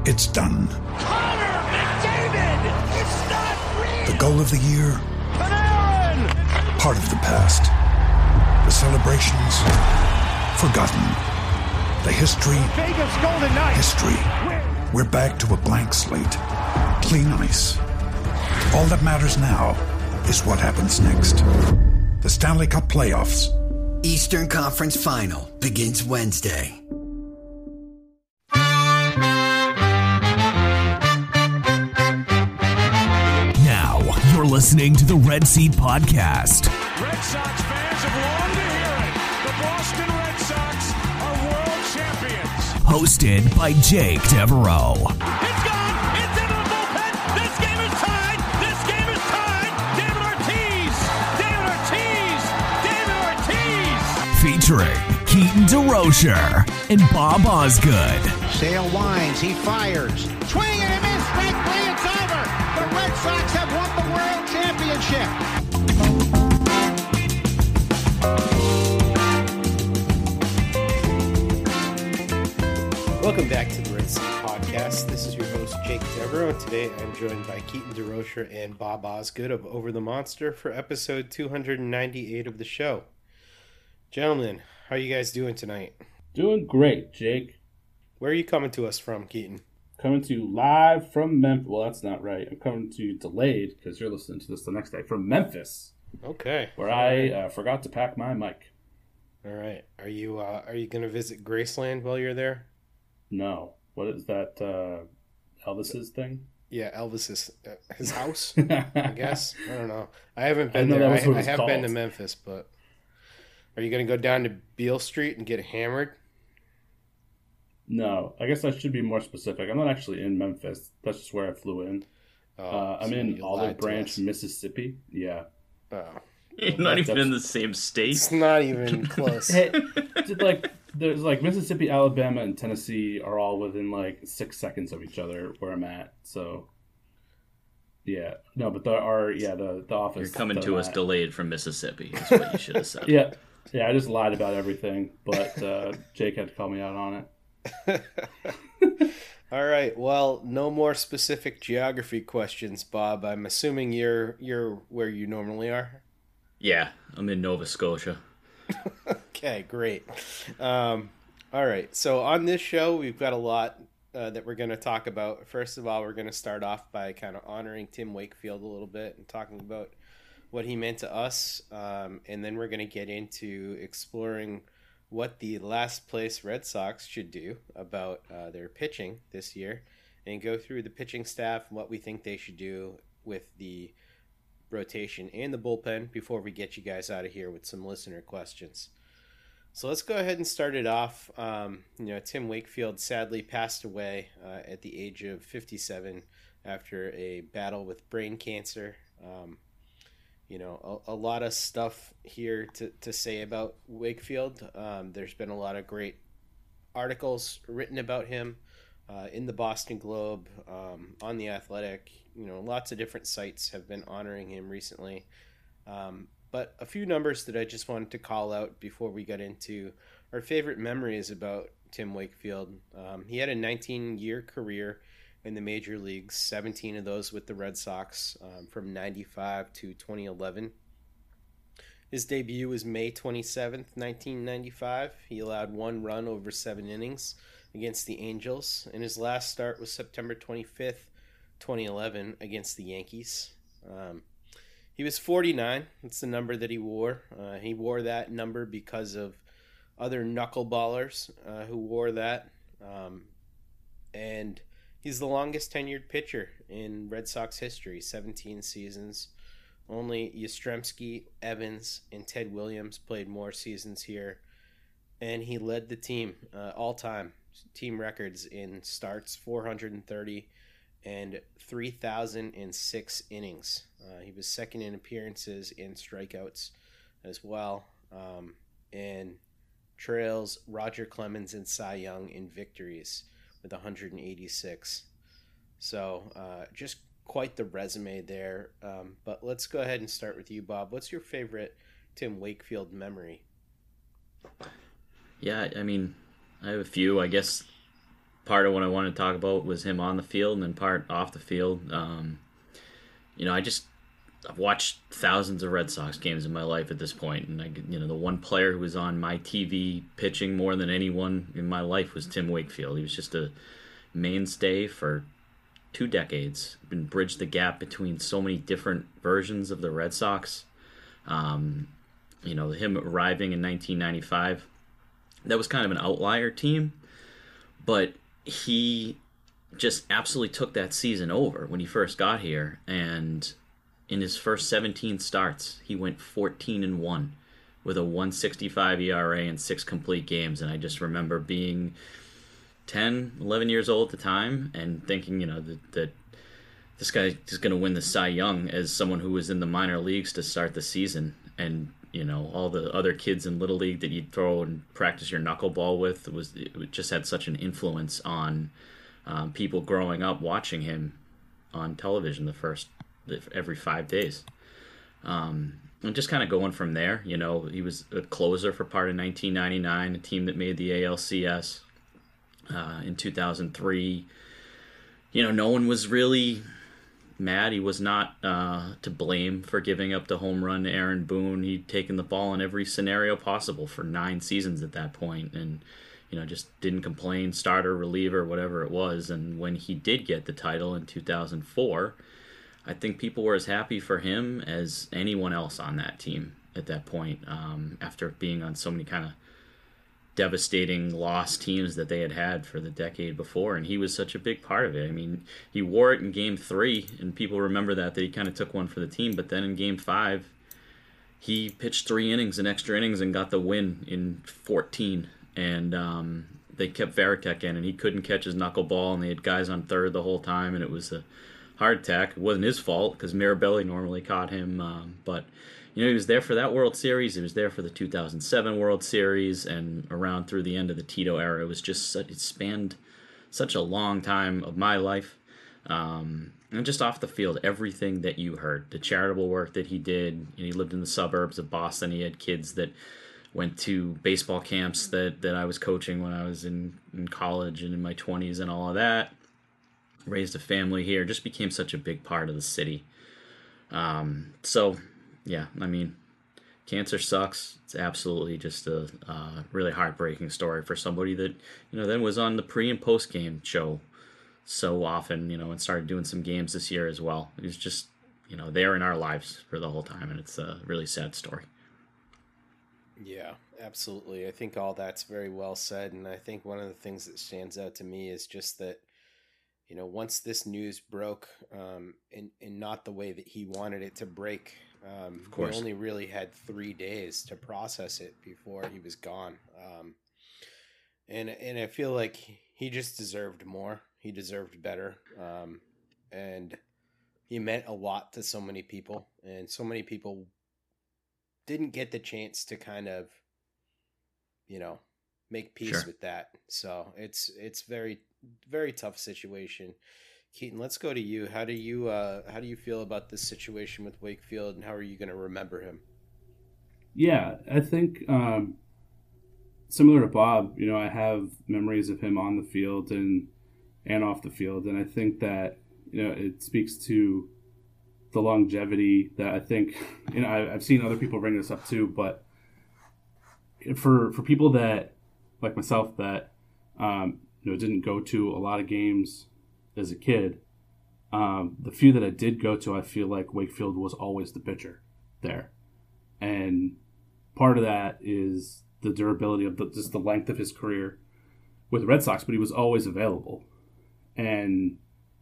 It's done. Connor McDavid! It's not real! The goal of the year? Panarin! Part of the past. The celebrations? Forgotten. The history? Vegas Golden Knights! History. We're back to a blank slate. Clean ice. All that matters now is what happens next. The Stanley Cup Playoffs. Eastern Conference Final begins Wednesday. Now, you're listening to the Red Seat Podcast. Red Sox fans have longed to hear it. The Boston Red Sox are world champions. Hosted by Jake Devereaux. It's gone. It's into the bullpen. This game is tied. This game is tied. David Ortiz. David Ortiz. David Ortiz. Featuring Keaton DeRocher and Bob Osgood. Sale winds. He fires. Swing and a miss. Strike three. It's over. The Red Sox have won the World Championship. Welcome back to the Red Seat Podcast. This is your host, Jake Devereaux, and today I'm joined by Keaton DeRocher and Bob Osgood of Over the Monster for episode 298 of the show. Gentlemen, how are you guys doing tonight? Doing great, Jake. Where are you coming to us from, Keaton? Coming to you live from Memphis. Well, that's not right. I'm coming to you delayed because you're listening to this the next day from Memphis. Okay. Where I forgot to pack my mic. All right. Are you going to visit Graceland while you're there? No. What is that, Elvis's thing? Yeah, Elvis's his house, I guess. I don't know. I haven't been there. I have been to Memphis, but are you going to go down to Beale Street and get hammered? No. I guess I should be more specific. I'm not actually in Memphis. That's just where I flew in. I'm in Olive Branch, Mississippi. Yeah. Oh. You're not even in the same state. It's not even close. Hey, there's Mississippi, Alabama, and Tennessee are all within 6 seconds of each other where I'm at. So, yeah, no, but the office. You're coming to us delayed from Mississippi. Is what you should have said. Yeah. I just lied about everything, but Jake had to call me out on it. All right. Well, no more specific geography questions, Bob. I'm assuming you're where you normally are. Yeah, I'm in Nova Scotia. Okay, great. All right, so on this show, we've got a lot that we're going to talk about. First of all, we're going to start off by kind of honoring Tim Wakefield a little bit and talking about what he meant to us. And then we're going to get into exploring what the last place Red Sox should do about their pitching this year and go through the pitching staff and what we think they should do with the rotation and the bullpen before we get you guys out of here with some listener questions. So let's go ahead and start it off. Tim Wakefield sadly passed away at the age of 57 after a battle with brain cancer. A lot of stuff here to say about Wakefield. There's been a lot of great articles written about him in the Boston Globe, on The Athletic. Lots of different sites have been honoring him recently. But a few numbers that I just wanted to call out before we got into our favorite memories about Tim Wakefield. He had a 19-year career in the major leagues, 17 of those with the Red Sox from 95 to 2011. His debut was May 27th, 1995. He allowed one run over 7 innings against the Angels, and his last start was September 25th, 2011 against the Yankees. He was 49. That's the number that he wore. He wore that number because of other knuckleballers who wore that. And he's the longest tenured pitcher in Red Sox history, 17 seasons. Only Yastrzemski, Evans, and Ted Williams played more seasons here. And he led the team all-time team records in starts, 430 and 3,006 innings. He was second in appearances and strikeouts as well, and trails Roger Clemens and Cy Young in victories with 186. So just quite the resume there. But let's go ahead and start with you, Bob. What's your favorite Tim Wakefield memory? Yeah, I mean, I have a few. I guess part of what I wanted to talk about was him on the field and then part off the field. I've watched thousands of Red Sox games in my life at this point, and the one player who was on my TV pitching more than anyone in my life was Tim Wakefield. He was just a mainstay for 2 decades. Been bridged the gap between so many different versions of the Red Sox. Him arriving in 1995, that was kind of an outlier team, but he just absolutely took that season over when he first got here, and in his first 17 starts, he went 14-1 with a 1.65 ERA and 6 complete games. And I just remember being 10, 11 years old at the time and thinking, that this guy is going to win the Cy Young as someone who was in the minor leagues to start the season. And, all the other kids in Little League that you'd throw and practice your knuckleball with, it just had such an influence on people growing up watching him on television every 5 days. And just kind of going from there, he was a closer for part of 1999, a team that made the ALCS. In 2003, no one was really mad. He was not to blame for giving up the home run to Aaron Boone. He'd taken the ball in every scenario possible for 9 seasons at that point, and just didn't complain, starter, reliever, whatever it was. And when he did get the title in 2004, I think people were as happy for him as anyone else on that team at that point, after being on so many kind of devastating lost teams that they had for the decade before. And he was such a big part of it. I mean, he wore it in Game 3, and people remember that he kind of took one for the team. But then in Game 5, he pitched 3 innings and extra innings and got the win in 14. And they kept Varitek in, and he couldn't catch his knuckleball, and they had guys on third the whole time, and it was a hard attack. It wasn't his fault because Mirabelli normally caught him, but he was there for that World Series. He was there for the 2007 World Series, and around through the end of the Tito era. It was just it spanned such a long time of my life, and just off the field, everything that you heard, the charitable work that he did. He lived in the suburbs of Boston. He had kids that went to baseball camps that I was coaching when I was in college and in my 20s and all of that. Raised a family here, just became such a big part of the city. Cancer sucks. It's absolutely just a really heartbreaking story for somebody that, then was on the pre and post game show so often, and started doing some games this year as well. It was just, there in our lives for the whole time, and it's a really sad story. Yeah, absolutely. I think all that's very well said, and I think one of the things that stands out to me is just that, once this news broke, in not the way that he wanted it to break, of course, he only really had 3 days to process it before he was gone. And I feel like he just deserved more. He deserved better. And he meant a lot to so many people, and so many people didn't get the chance to kind of, make peace with that. So it's very, very tough situation. Keaton, let's go to you. How do you feel about this situation with Wakefield, and how are you going to remember him? Yeah, I think similar to Bob, I have memories of him on the field and off the field, and I think that it speaks to the longevity that I think I've seen other people bring this up too, but for people that like myself that didn't go to a lot of games as a kid, the few that I did go to, I feel like Wakefield was always the pitcher there, and part of that is the durability of just the length of his career with the Red Sox, but he was always available. And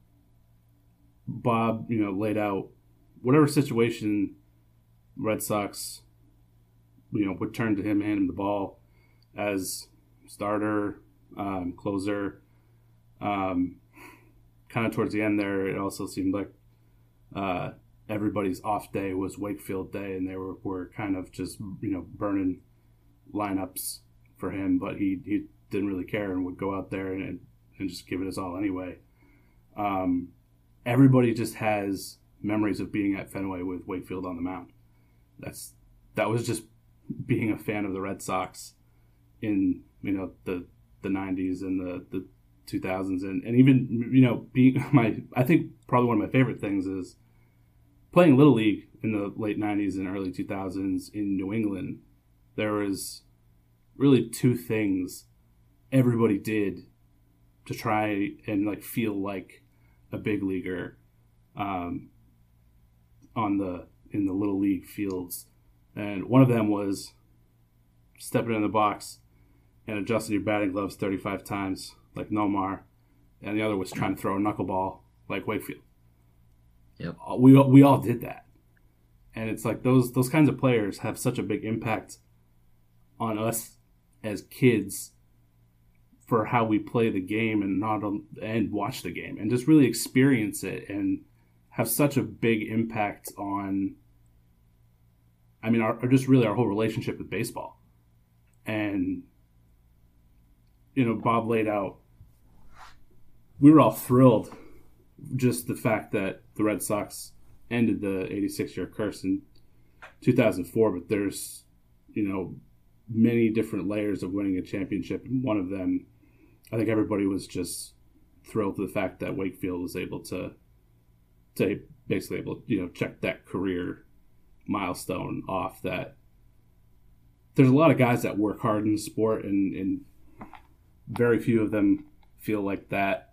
Bob, laid out whatever situation Red Sox, would turn to him, hand him the ball as starter, closer. Kind of towards the end there, it also seemed like everybody's off day was Wakefield day, and they were kind of just, burning lineups for him, but he didn't really care and would go out there and just give it his all anyway. Everybody just has memories of being at Fenway with Wakefield on the mound. That was just being a fan of the Red Sox in the 90s and the 2000s, and even, you know, I think probably one of my favorite things is playing Little League in the late 90s and early 2000s in New England. There was really two things everybody did to try and like feel like a big leaguer in the Little League fields. And one of them was stepping in the box and adjusting your batting gloves 35 times like Nomar, and the other was trying to throw a knuckleball like Wakefield. Yep. We all did that. And it's like those kinds of players have such a big impact on us as kids for how we play the game and watch the game and just really experience it and have such a big impact on, I mean, our whole relationship with baseball. And, you know, Bob laid out, we were all thrilled just the fact that the Red Sox ended the 86-year curse in 2004, but there's, you know, many different layers of winning a championship. And one of them, I think everybody was just thrilled to the fact that Wakefield was able to basically able to, you know, check that career milestone off. That there's a lot of guys that work hard in the sport, and very few of them feel like that.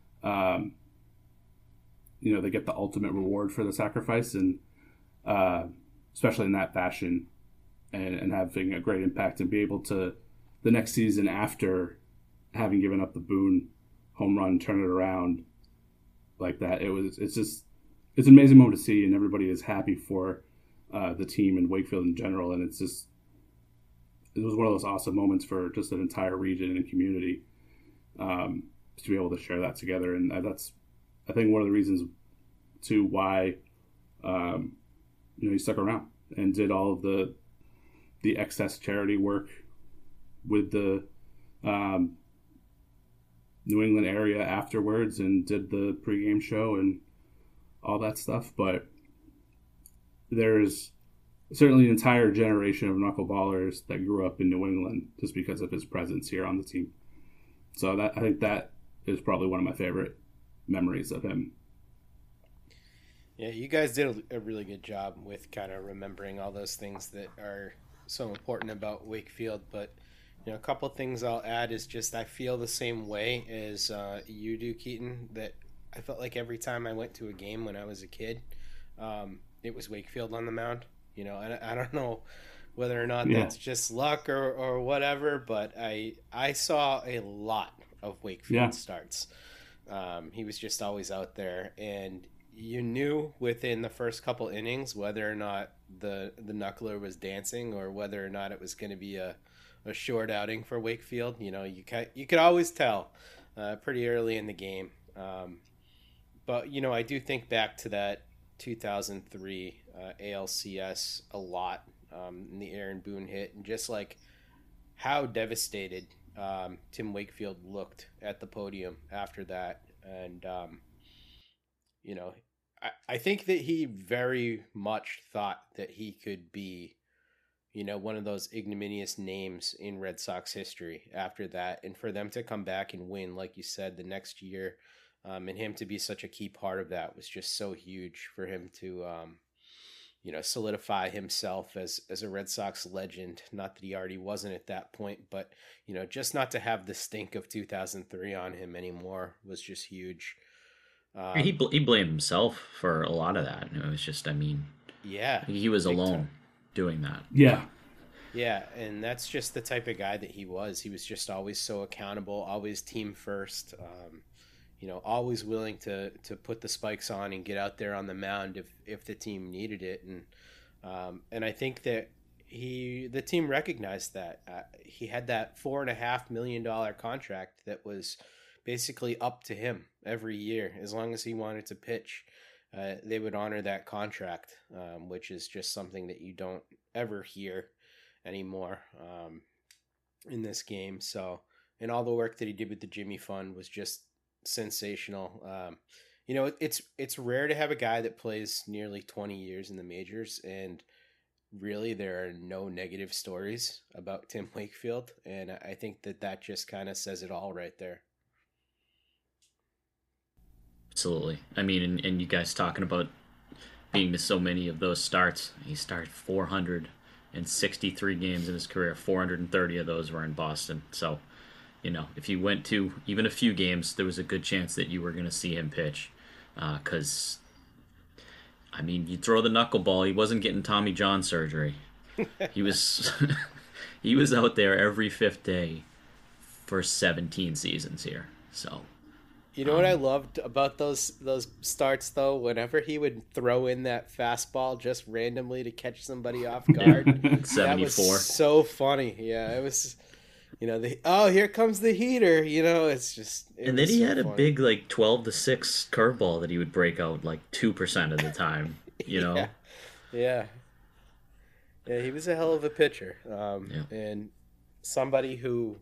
You know, they get the ultimate reward for the sacrifice, and especially in that fashion, and having a great impact and be able to, the next season after having given up the Boone home run, turn it around like that. It's an amazing moment to see, and everybody is happy for the team and Wakefield in general. And it was one of those awesome moments for just an entire region and community to be able to share that together. And that's, I think, one of the reasons to why you know, he stuck around and did all of the excess charity work with the New England area afterwards, and did the pregame show and all that stuff. But there's certainly an entire generation of knuckleballers that grew up in New England just because of his presence here on the team. So I think that is probably one of my favorite memories of him. Yeah, you guys did a really good job with kind of remembering all those things that are so important about Wakefield. But, you know, a couple of things I'll add is just I feel the same way as you do, Keaton, that I felt like every time I went to a game when I was a kid, it was Wakefield on the mound. You know, and I don't know whether or not that's just luck or whatever, but I saw a lot of Wakefield starts. He was just always out there, and you knew within the first couple innings whether or not the knuckler was dancing or whether or not it was going to be a short outing for Wakefield. You know, you could always tell pretty early in the game. But, you know, I do think back to that 2003 ALCS a lot, in the Aaron Boone hit, and just like how devastated Tim Wakefield looked at the podium after that. And, you know, I think that he very much thought that he could be, you know, one of those ignominious names in Red Sox history after that. And for them to come back and win, like you said, the next year, and him to be such a key part of that was just so huge for him to, you know, solidify himself as a Red Sox legend. Not that he already wasn't at that point, but, you know, just not to have the stink of 2003 on him anymore was just huge. He blamed himself for a lot of that. It was just, I mean, he was alone doing that. Yeah, and that's just the type of guy that he was. He was just always so accountable, always team first. You know, always willing to put the spikes on and get out there on the mound if the team needed it. And I think that the team recognized that. He had that $4.5 million contract that was basically up to him every year. As long as he wanted to pitch, they would honor that contract, which is just something that you don't ever hear anymore in this game. So, and all the work that he did with the Jimmy Fund was just sensational. You know, it's rare to have a guy that plays nearly 20 years in the majors, and really there are no negative stories about Tim Wakefield, and I think that just kind of says it all right there. absolutely. I mean, and you guys talking about being to so many of those starts. He started 463 games in his career. 430 of those were in Boston. So, if you went to even a few games, there was a good chance that you were going to see him pitch. Because, you throw the knuckleball. He wasn't getting Tommy John surgery. He was he was out there every fifth day for 17 seasons here. So, you know what I loved about those starts though? Whenever he would throw in that fastball just randomly to catch somebody off guard, 74. That was so funny. Yeah, it was. Here comes the heater. It's just. And then he had a big 12-6 curveball that he would break out 2% of the time. Yeah. Yeah, he was a hell of a pitcher, and somebody who,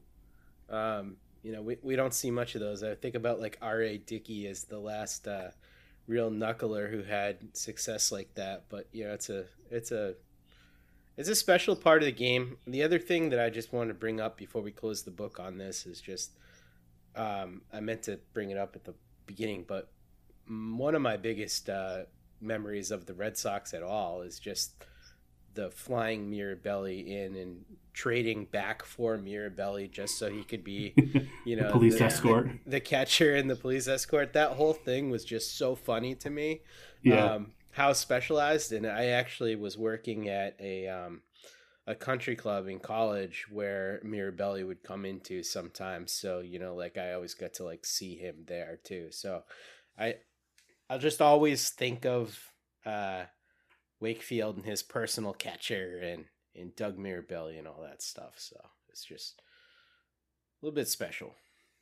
we don't see much of those. I think about R.A. Dickey as the last real knuckler who had success like that. But it's a special part of the game. The other thing that I just wanted to bring up before we close the book on this is just, I meant to bring it up at the beginning, but one of my biggest memories of the Red Sox at all is just the flying Mirabelli in and trading back for Mirabelli just so he could be, the police escort, the catcher and the police escort. That whole thing was just so funny to me. Yeah. How specialized. And I actually was working at a country club in college where Mirabelli would come into sometimes. So, I always got to see him there too. So I'll just always think of, Wakefield and his personal catcher and Doug Mirabelli and all that stuff. So it's just a little bit special.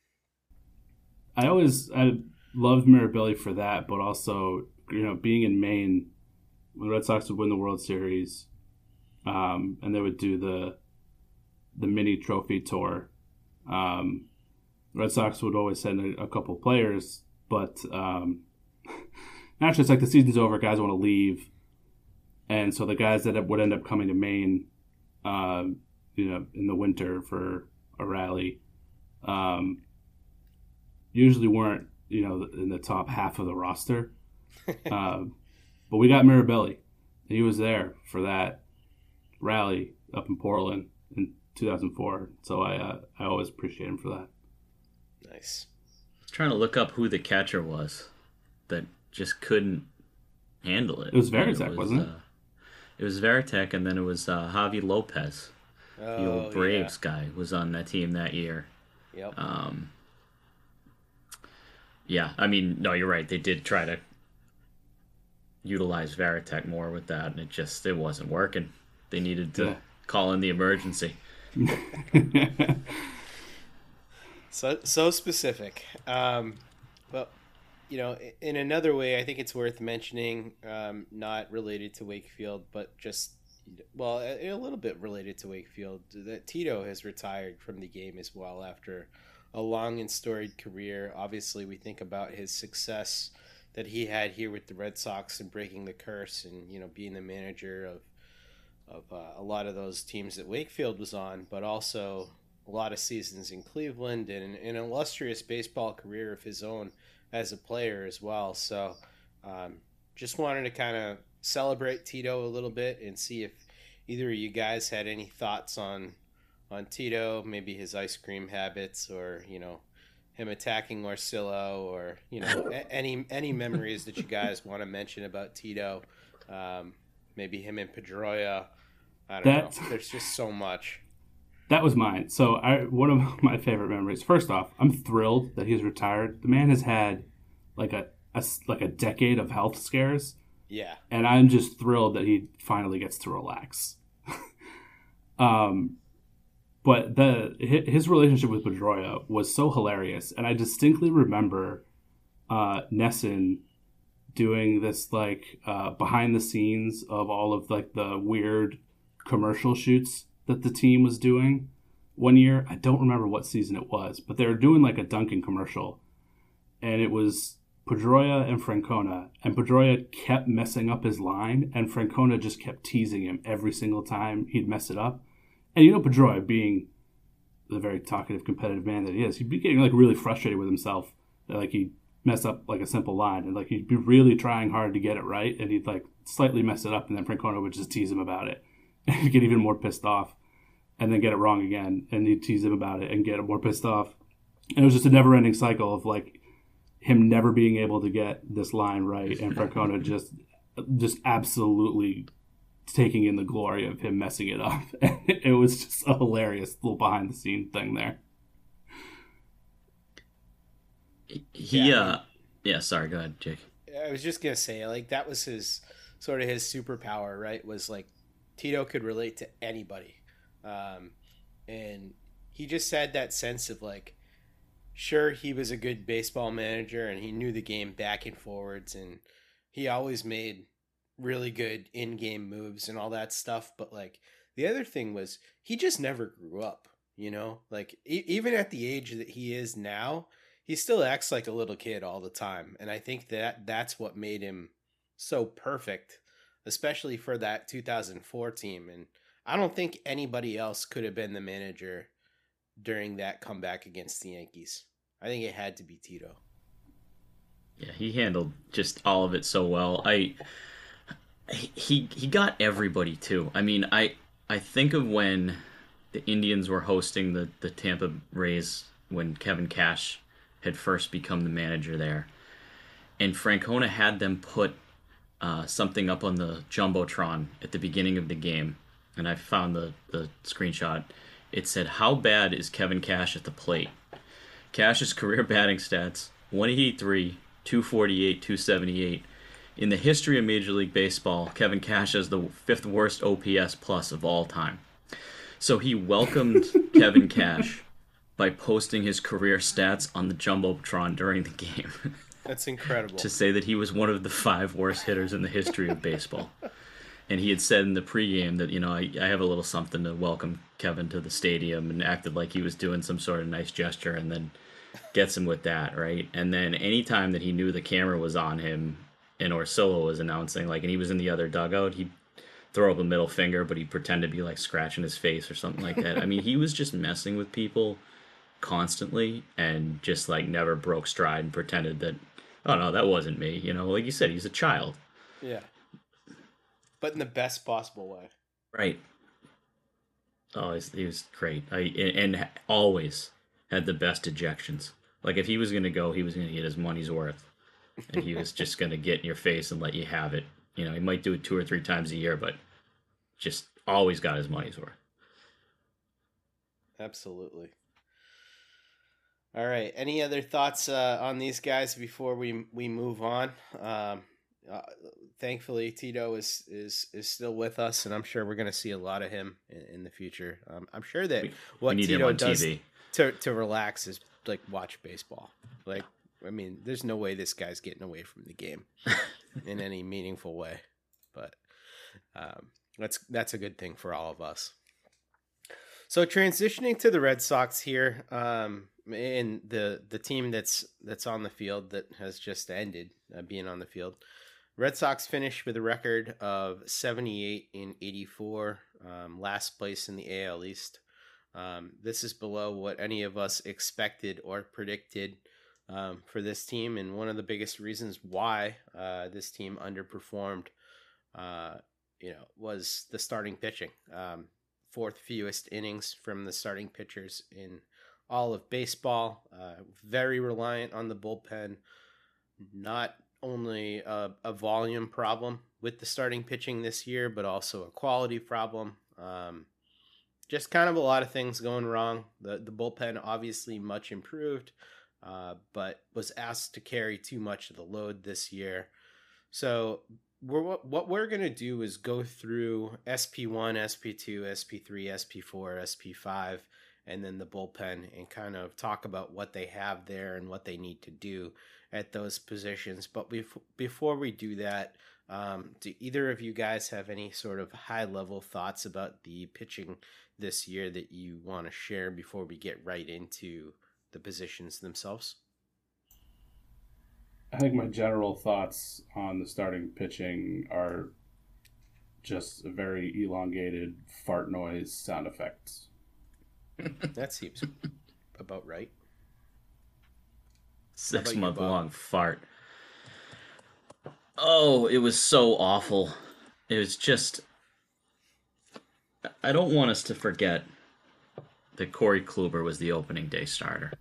I loved Mirabelli for that, but also, being in Maine, when the Red Sox would win the World Series, and they would do the mini trophy tour. The Red Sox would always send a couple players, but naturally it's the season's over, guys want to leave. And so the guys that would end up coming to Maine, in the winter for a rally, usually weren't, in the top half of the roster. But we got Mirabelli. He was there for that rally up in Portland in 2004. So I always appreciate him for that. Nice. I was trying to look up who the catcher was that just couldn't handle it. It was Varitek, wasn't it? It was Varitek, and then it was Javi Lopez, the old Braves guy, was on that team that year. Yep. No, you're right. They did try to utilize Varitek more with that, and it wasn't working. They needed to call in the emergency. So specific. Well, in another way, I think it's worth mentioning, not related to Wakefield, but just, a little bit related to Wakefield, that Tito has retired from the game as well after a long and storied career. Obviously, we think about his success that he had here with the Red Sox and breaking the curse and, being the manager of a lot of those teams that Wakefield was on, but also a lot of seasons in Cleveland and an illustrious baseball career of his own as a player as well. So just wanted to kind of celebrate Tito a little bit and see if either of you guys had any thoughts on Tito, maybe his ice cream habits or, him attacking Orsillo or, any memories that you guys want to mention about Tito. Maybe him and Pedroia. I don't know. There's just so much. That was mine. So one of my favorite memories. First off, I'm thrilled that he's retired. The man has had a decade of health scares. Yeah. And I'm just thrilled that he finally gets to relax. But his relationship with Pedroia was so hilarious, and I distinctly remember Nesson doing this behind the scenes of all of the weird commercial shoots that the team was doing one year. I don't remember what season it was, but they were doing a Dunkin' commercial, and it was Pedroia and Francona, and Pedroia kept messing up his line, and Francona just kept teasing him every single time he'd mess it up. And Pedroia, being the very talkative, competitive man that he is, he'd be getting really frustrated with himself that he mess up like a simple line, and like he'd be really trying hard to get it right, and he'd like slightly mess it up, and then Francona would just tease him about it, and he'd get even more pissed off, and then get it wrong again, and he'd tease him about it and get more pissed off, and it was just a never-ending cycle of like him never being able to get this line right, and Francona just absolutely taking in the glory of him messing it up. It was just a hilarious little behind-the-scenes thing there. Sorry, go ahead, Jake. I was just gonna say, like, that was his superpower, right? Was like Tito could relate to anybody, and he just had that sense of like, sure, he was a good baseball manager and he knew the game back and forwards, and he always made really good in-game moves and all that stuff. But like the other thing was he just never grew up, you know, like even at the age that he is now, he still acts like a little kid all the time. And I think that's what made him so perfect, especially for that 2004 team. And I don't think anybody else could have been the manager during that comeback against the Yankees. I think it had to be Tito. Yeah, he handled just all of it so well. He got everybody too. I mean, I think of when the Indians were hosting the Tampa Rays when Kevin Cash had first become the manager there, and Francona had them put something up on the Jumbotron at the beginning of the game, and I found the screenshot. It said, "How bad is Kevin Cash at the plate?" Cash's career batting stats: 183, 248, 278. In the history of Major League Baseball, Kevin Cash has the 5th worst OPS plus of all time. So he welcomed Kevin Cash by posting his career stats on the Jumbotron during the game. That's incredible. To say that he was one of the 5 worst hitters in the history of baseball. And he had said in the pregame that, you know, I have a little something to welcome Kevin to the stadium, and acted like he was doing some sort of nice gesture, and then gets him with that, right? And then anytime that he knew the camera was on him and Orsillo was announcing, like, and he was in the other dugout, he'd throw up a middle finger, but he'd pretend to be like scratching his face or something like that. I mean, he was just messing with people constantly, and just like never broke stride and pretended that, oh no, that wasn't me. You know, like you said, he's a child. Yeah. But in the best possible way. Right. Oh, he was great. And always had the best ejections. Like, if he was going to go, he was going to get his money's worth. And he was just going to get in your face and let you have it. You know, he might do it 2 or 3 times a year, but just always got his money's worth. Absolutely. All right. Any other thoughts on these guys before we move on? Thankfully, Tito is still with us, and I'm sure we're going to see a lot of him in the future. I'm sure that what Tito does to relax is like watch baseball. Like, I mean, there's no way this guy's getting away from the game in any meaningful way. But that's a good thing for all of us. So transitioning to the Red Sox here, and the team that's on the field that has just ended being on the field. Red Sox finished with a record of 78 and 84, last place in the AL East. This is below what any of us expected or predicted for this team, and one of the biggest reasons why this team underperformed, was the starting pitching. 4th fewest innings from the starting pitchers in all of baseball. Very reliant on the bullpen. Not only a volume problem with the starting pitching this year, but also a quality problem. Just kind of a lot of things going wrong. The bullpen obviously much improved, but was asked to carry too much of the load this year. So what we're going to do is go through SP1, SP2, SP3, SP4, SP5, and then the bullpen, and kind of talk about what they have there and what they need to do at those positions. But before we do that, do either of you guys have any sort of high-level thoughts about the pitching this year that you want to share before we get right into the positions themselves? I think my general thoughts on the starting pitching are just a very elongated fart noise sound effects. That seems about right. 6-month long fart. Oh, it was so awful. It was just... I don't want us to forget that Corey Kluber was the opening day starter.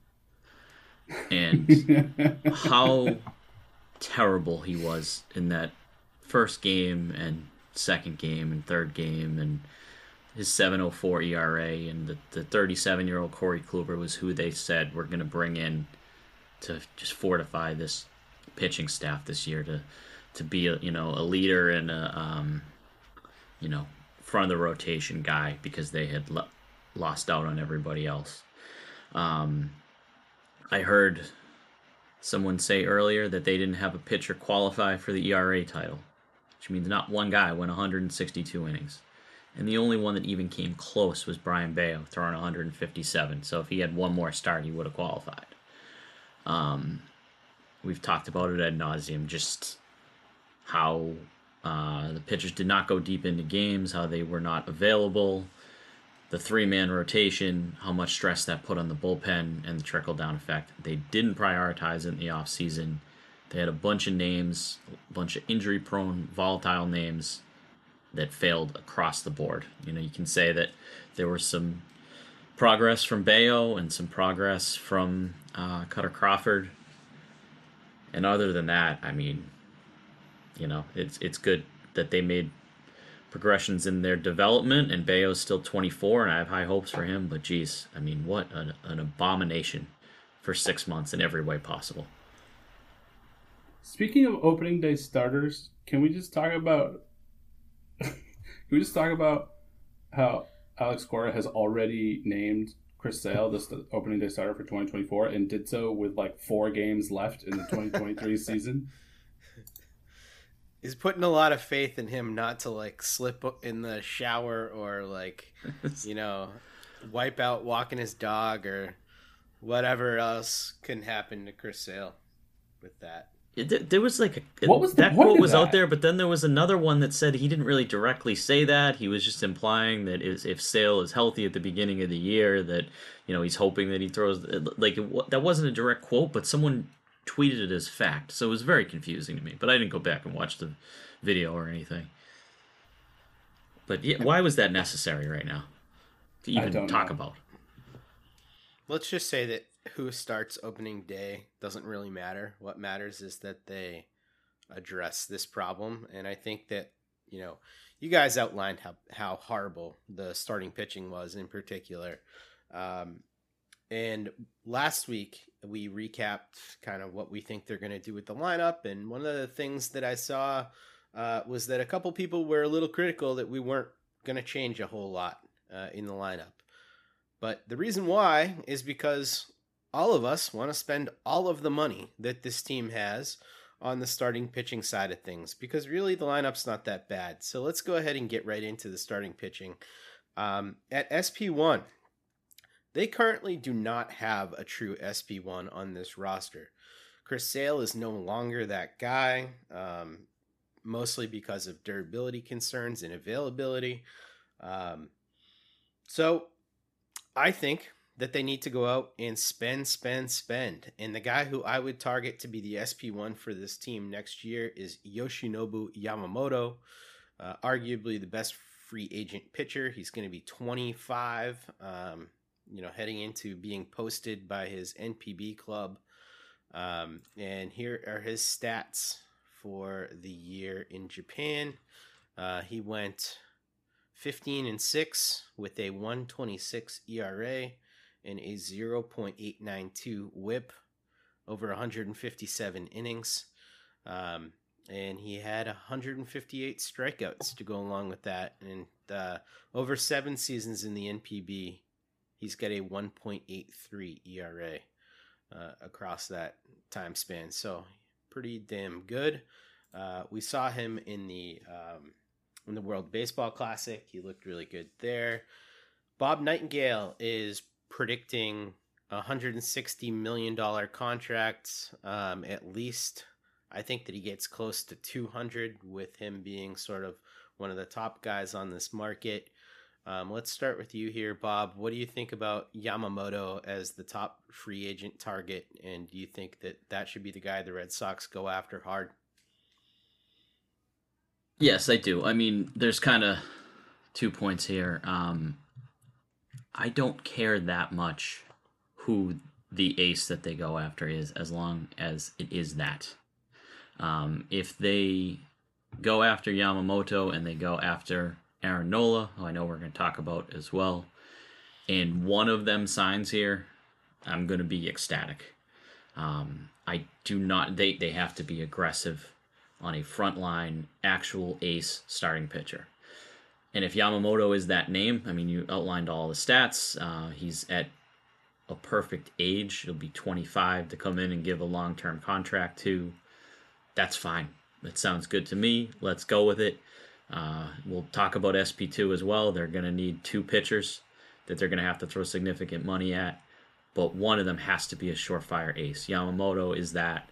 And how terrible he was in that first game and second game and third game, and his 7.04 ERA, and the 37-year-old Corey Kluber was who they said we're going to bring in to just fortify this pitching staff this year to be a leader and a front of the rotation guy, because they had lost out on everybody else. I heard someone say earlier that they didn't have a pitcher qualify for the ERA title, which means not one guy went 162 innings. And the only one that even came close was Brian Bayo, throwing 157. So if he had one more start, he would have qualified. We've talked about it ad nauseum, just how the pitchers did not go deep into games, how they were not available, the 3-man rotation, how much stress that put on the bullpen, and the trickle-down effect. They didn't prioritize it in the offseason. They had a bunch of names, a bunch of injury-prone, volatile names that failed across the board. You can say that there was some progress from Bayo and some progress from Cutter Crawford. And other than that, I mean, it's good that they made progressions in their development, and Bayo's still 24, and I have high hopes for him, but geez, I mean, what an abomination for 6 months in every way possible. Speaking of opening day starters, can we just talk about how Alex Cora has already named Chris Sale the opening day starter for 2024, and did so with like 4 games left in the 2023 season? He's putting a lot of faith in him not to like slip in the shower or like, wipe out walking his dog or whatever else can happen to Chris Sale with that. There was like what was that quote was out there, but then there was another one that said he didn't really directly say that. He was just implying that if Sale is healthy at the beginning of the year, that he's hoping that he throws that wasn't a direct quote, but someone tweeted it as fact, so it was very confusing to me. But I didn't go back and watch the video or anything. But yeah, why was that necessary right now to even talk about? Let's just say that who starts opening day doesn't really matter. What matters is that they address this problem. And I think that, you guys outlined how horrible the starting pitching was in particular. And last week we recapped kind of what we think they're going to do with the lineup. And one of the things that I saw was that a couple people were a little critical that we weren't going to change a whole lot in the lineup. But the reason why is because all of us want to spend all of the money that this team has on the starting pitching side of things, because really the lineup's not that bad. So let's go ahead and get right into the starting pitching. At SP1, they currently do not have a true SP1 on this roster. Chris Sale is no longer that guy, mostly because of durability concerns and availability. So I think that they need to go out and spend. And the guy who I would target to be the SP1 for this team next year is Yoshinobu Yamamoto, arguably the best free agent pitcher. He's going to be 25, heading into being posted by his NPB club. And here are his stats for the year in Japan. He went 15-6 with a 1.26 ERA and a 0.892 WHIP over 157 innings. And he had 158 strikeouts to go along with that. And over 7 seasons in the NPB, he's got a 1.83 ERA across that time span. So pretty damn good. We saw him in the World Baseball Classic. He looked really good there. Bob Nightingale is predicting $160 million contract, at least. I think that he gets close to 200 with him being sort of one of the top guys on this market. Let's start with you here, Bob. What do you think about Yamamoto as the top free agent target? And do you think that should be the guy the Red Sox go after hard? Yes, I do. I mean, there's kind of 2 points here. I don't care that much who the ace that they go after is, as long as it is that. If they go after Yamamoto and they go after Aaron Nola, who I know we're going to talk about as well, and one of them signs here, I'm going to be ecstatic. I do not. They have to be aggressive on a frontline, actual ace starting pitcher. And if Yamamoto is that name, I mean, you outlined all the stats. He's at a perfect age. He'll be 25 to come in and give a long-term contract to. That's fine. That sounds good to me. Let's go with it. We'll talk about SP2 as well. They're going to need 2 pitchers that they're going to have to throw significant money at. But one of them has to be a surefire ace. Yamamoto is that.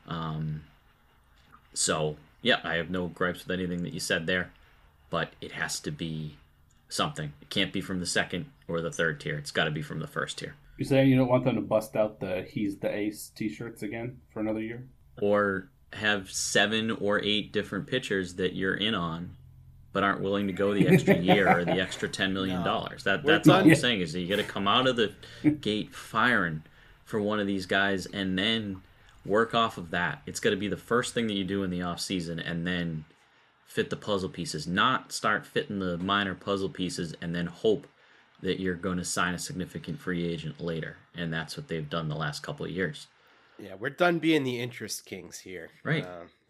So, yeah, I have no gripes with anything that you said there. But it has to be something. It can't be from the second or the third tier. It's got to be from the first tier. You're saying you don't want them to bust out the He's the Ace t-shirts again for another year? Or have 7 or 8 different pitchers that you're in on but aren't willing to go the extra year or the extra $10 million. That's all I'm saying is that you got to come out of the gate firing for one of these guys and then work off of that. It's got to be the first thing that you do in the offseason and then fit the puzzle pieces, not start fitting the minor puzzle pieces and then hope that you're going to sign a significant free agent later. And that's what they've done the last couple of years. Yeah, we're done being the interest kings here. Right.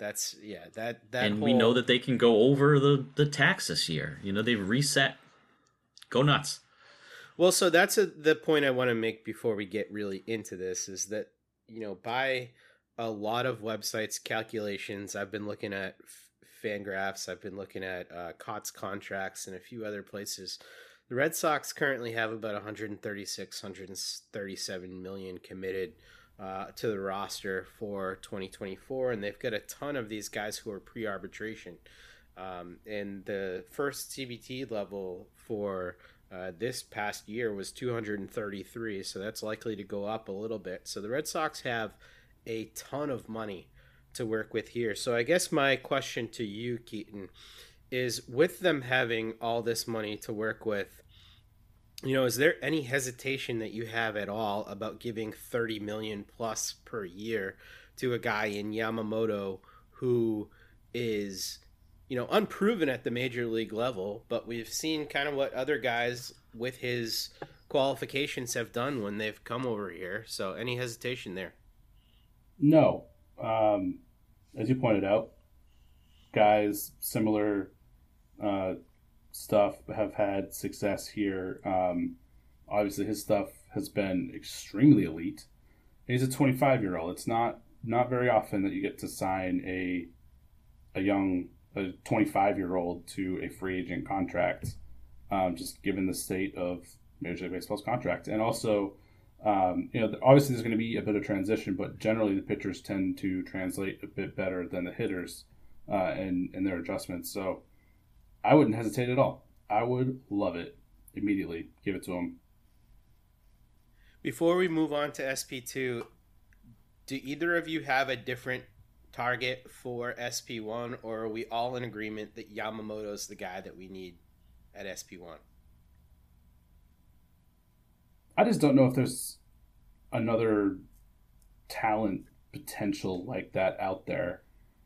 That and we know that they can go over the tax this year. You know, they've reset. Go nuts. Well, so that's the point I want to make before we get really into this is that, you know, by a lot of websites' calculations, I've been looking at Fangraphs, I've been looking at COTS contracts and a few other places. The Red Sox currently have about 136, 137 million committed to the roster for 2024, and they've got a ton of these guys who are pre-arbitration. And the first CBT level for this past year was 233, so that's likely to go up a little bit. So the Red Sox have a ton of money to work with here. So I guess my question to you, Keaton, is with them having all this money to work with, you know, is there any hesitation that you have at all about giving $30 million plus per year to a guy in Yamamoto who is, you know, unproven at the major league level, but we've seen kind of what other guys with his qualifications have done when they've come over here. So any hesitation there? No. As you pointed out, guys similar stuff have had success here. Obviously, his stuff has been extremely elite. He's a 25-year-old. It's not very often that you get to sign a 25-year-old to a free agent contract, just given the state of Major League Baseball's contract. And also, you know, obviously there's going to be a bit of transition, but generally the pitchers tend to translate a bit better than the hitters in their adjustments. So I wouldn't hesitate at all. I would love it immediately. Give it to them. Before we move on to SP2, do either of you have a different target for SP1, or are we all in agreement that Yamamoto's the guy that we need at SP1? I just don't know if there's another talent potential like that out there.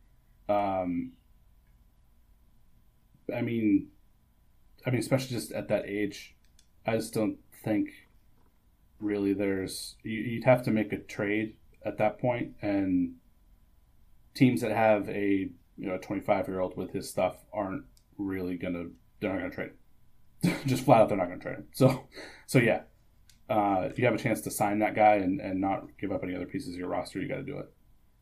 I mean, especially just at that age, I just don't think really you'd have to make a trade at that point, and teams that have a 25-year-old with his stuff aren't really they're not gonna trade him. Just flat out, they're not gonna trade him. So yeah, if you have a chance to sign that guy and not give up any other pieces of your roster, you got to do it.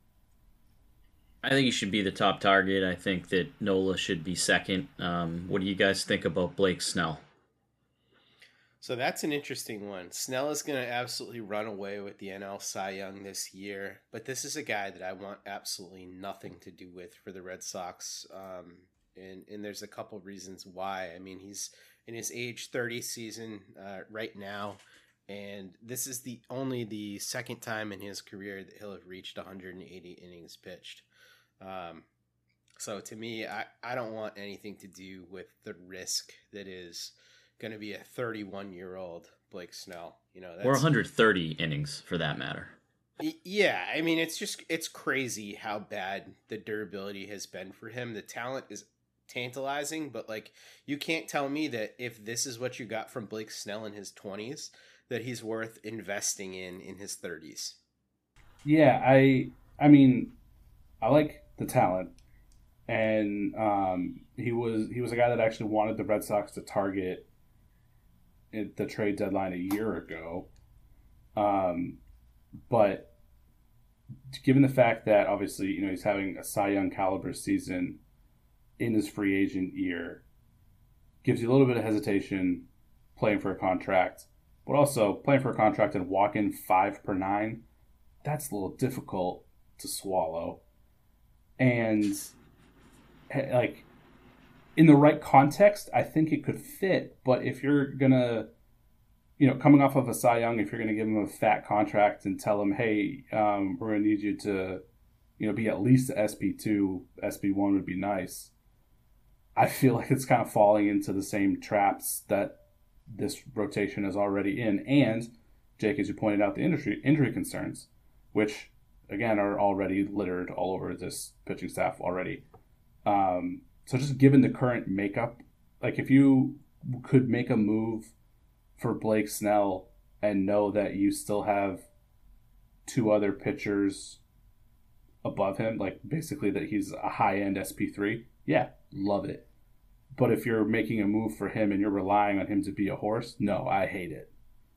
I think he should be the top target. I think that Nola should be second. What do you guys think about Blake Snell? So that's an interesting one. Snell is going to absolutely run away with the NL Cy Young this year, but this is a guy that I want absolutely nothing to do with for the Red Sox. And there's a couple reasons why. I mean, he's in his age 30 season right now. And this is only the second time in his career that he'll have reached 180 innings pitched. So to me, I don't want anything to do with the risk that is going to be a 31-year-old Blake Snell. Or 130 innings for that matter. Yeah, I mean, it's crazy how bad the durability has been for him. The talent is tantalizing, but like, you can't tell me that if this is what you got from Blake Snell in his 20s, that he's worth investing in his 30s. Yeah, I mean, I like the talent, and he was a guy that actually wanted the Red Sox to target at the trade deadline a year ago. But given the fact that obviously, he's having a Cy Young caliber season in his free agent year, gives you a little bit of hesitation playing for a contract, but also playing for a contract and walk in 5 per 9. That's a little difficult to swallow. And like, in the right context, I think it could fit. But if you're gonna, coming off of a Cy Young, if you're gonna give him a fat contract and tell him, hey, we're gonna need you to, be at least SP2, SP1 would be nice. I feel like it's kind of falling into the same traps that this rotation is already in. And Jake, as you pointed out, the injury concerns, which again are already littered all over this pitching staff already. So just given the current makeup, like if you could make a move for Blake Snell and know that you still have 2 other pitchers above him, like basically that he's a high-end SP3, yeah, love it. But if you're making a move for him and you're relying on him to be a horse, no, I hate it.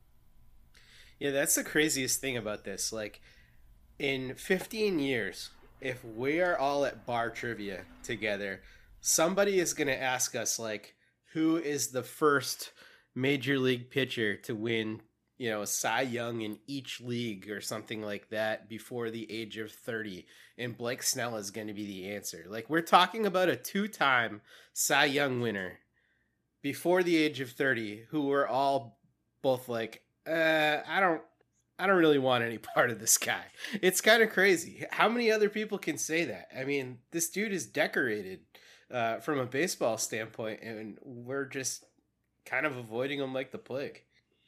Yeah, that's the craziest thing about this. Like, in 15 years, if we are all at bar trivia together, somebody is going to ask us, like, who is the first major league pitcher to win, a Cy Young in each league or something like that before the age of 30. And Blake Snell is going to be the answer. Like, we're talking about a 2-time Cy Young winner before the age of 30 who were all both like, I don't really want any part of this guy. It's kind of crazy. How many other people can say that? I mean, this dude is decorated from a baseball standpoint, and we're just kind of avoiding him like the plague.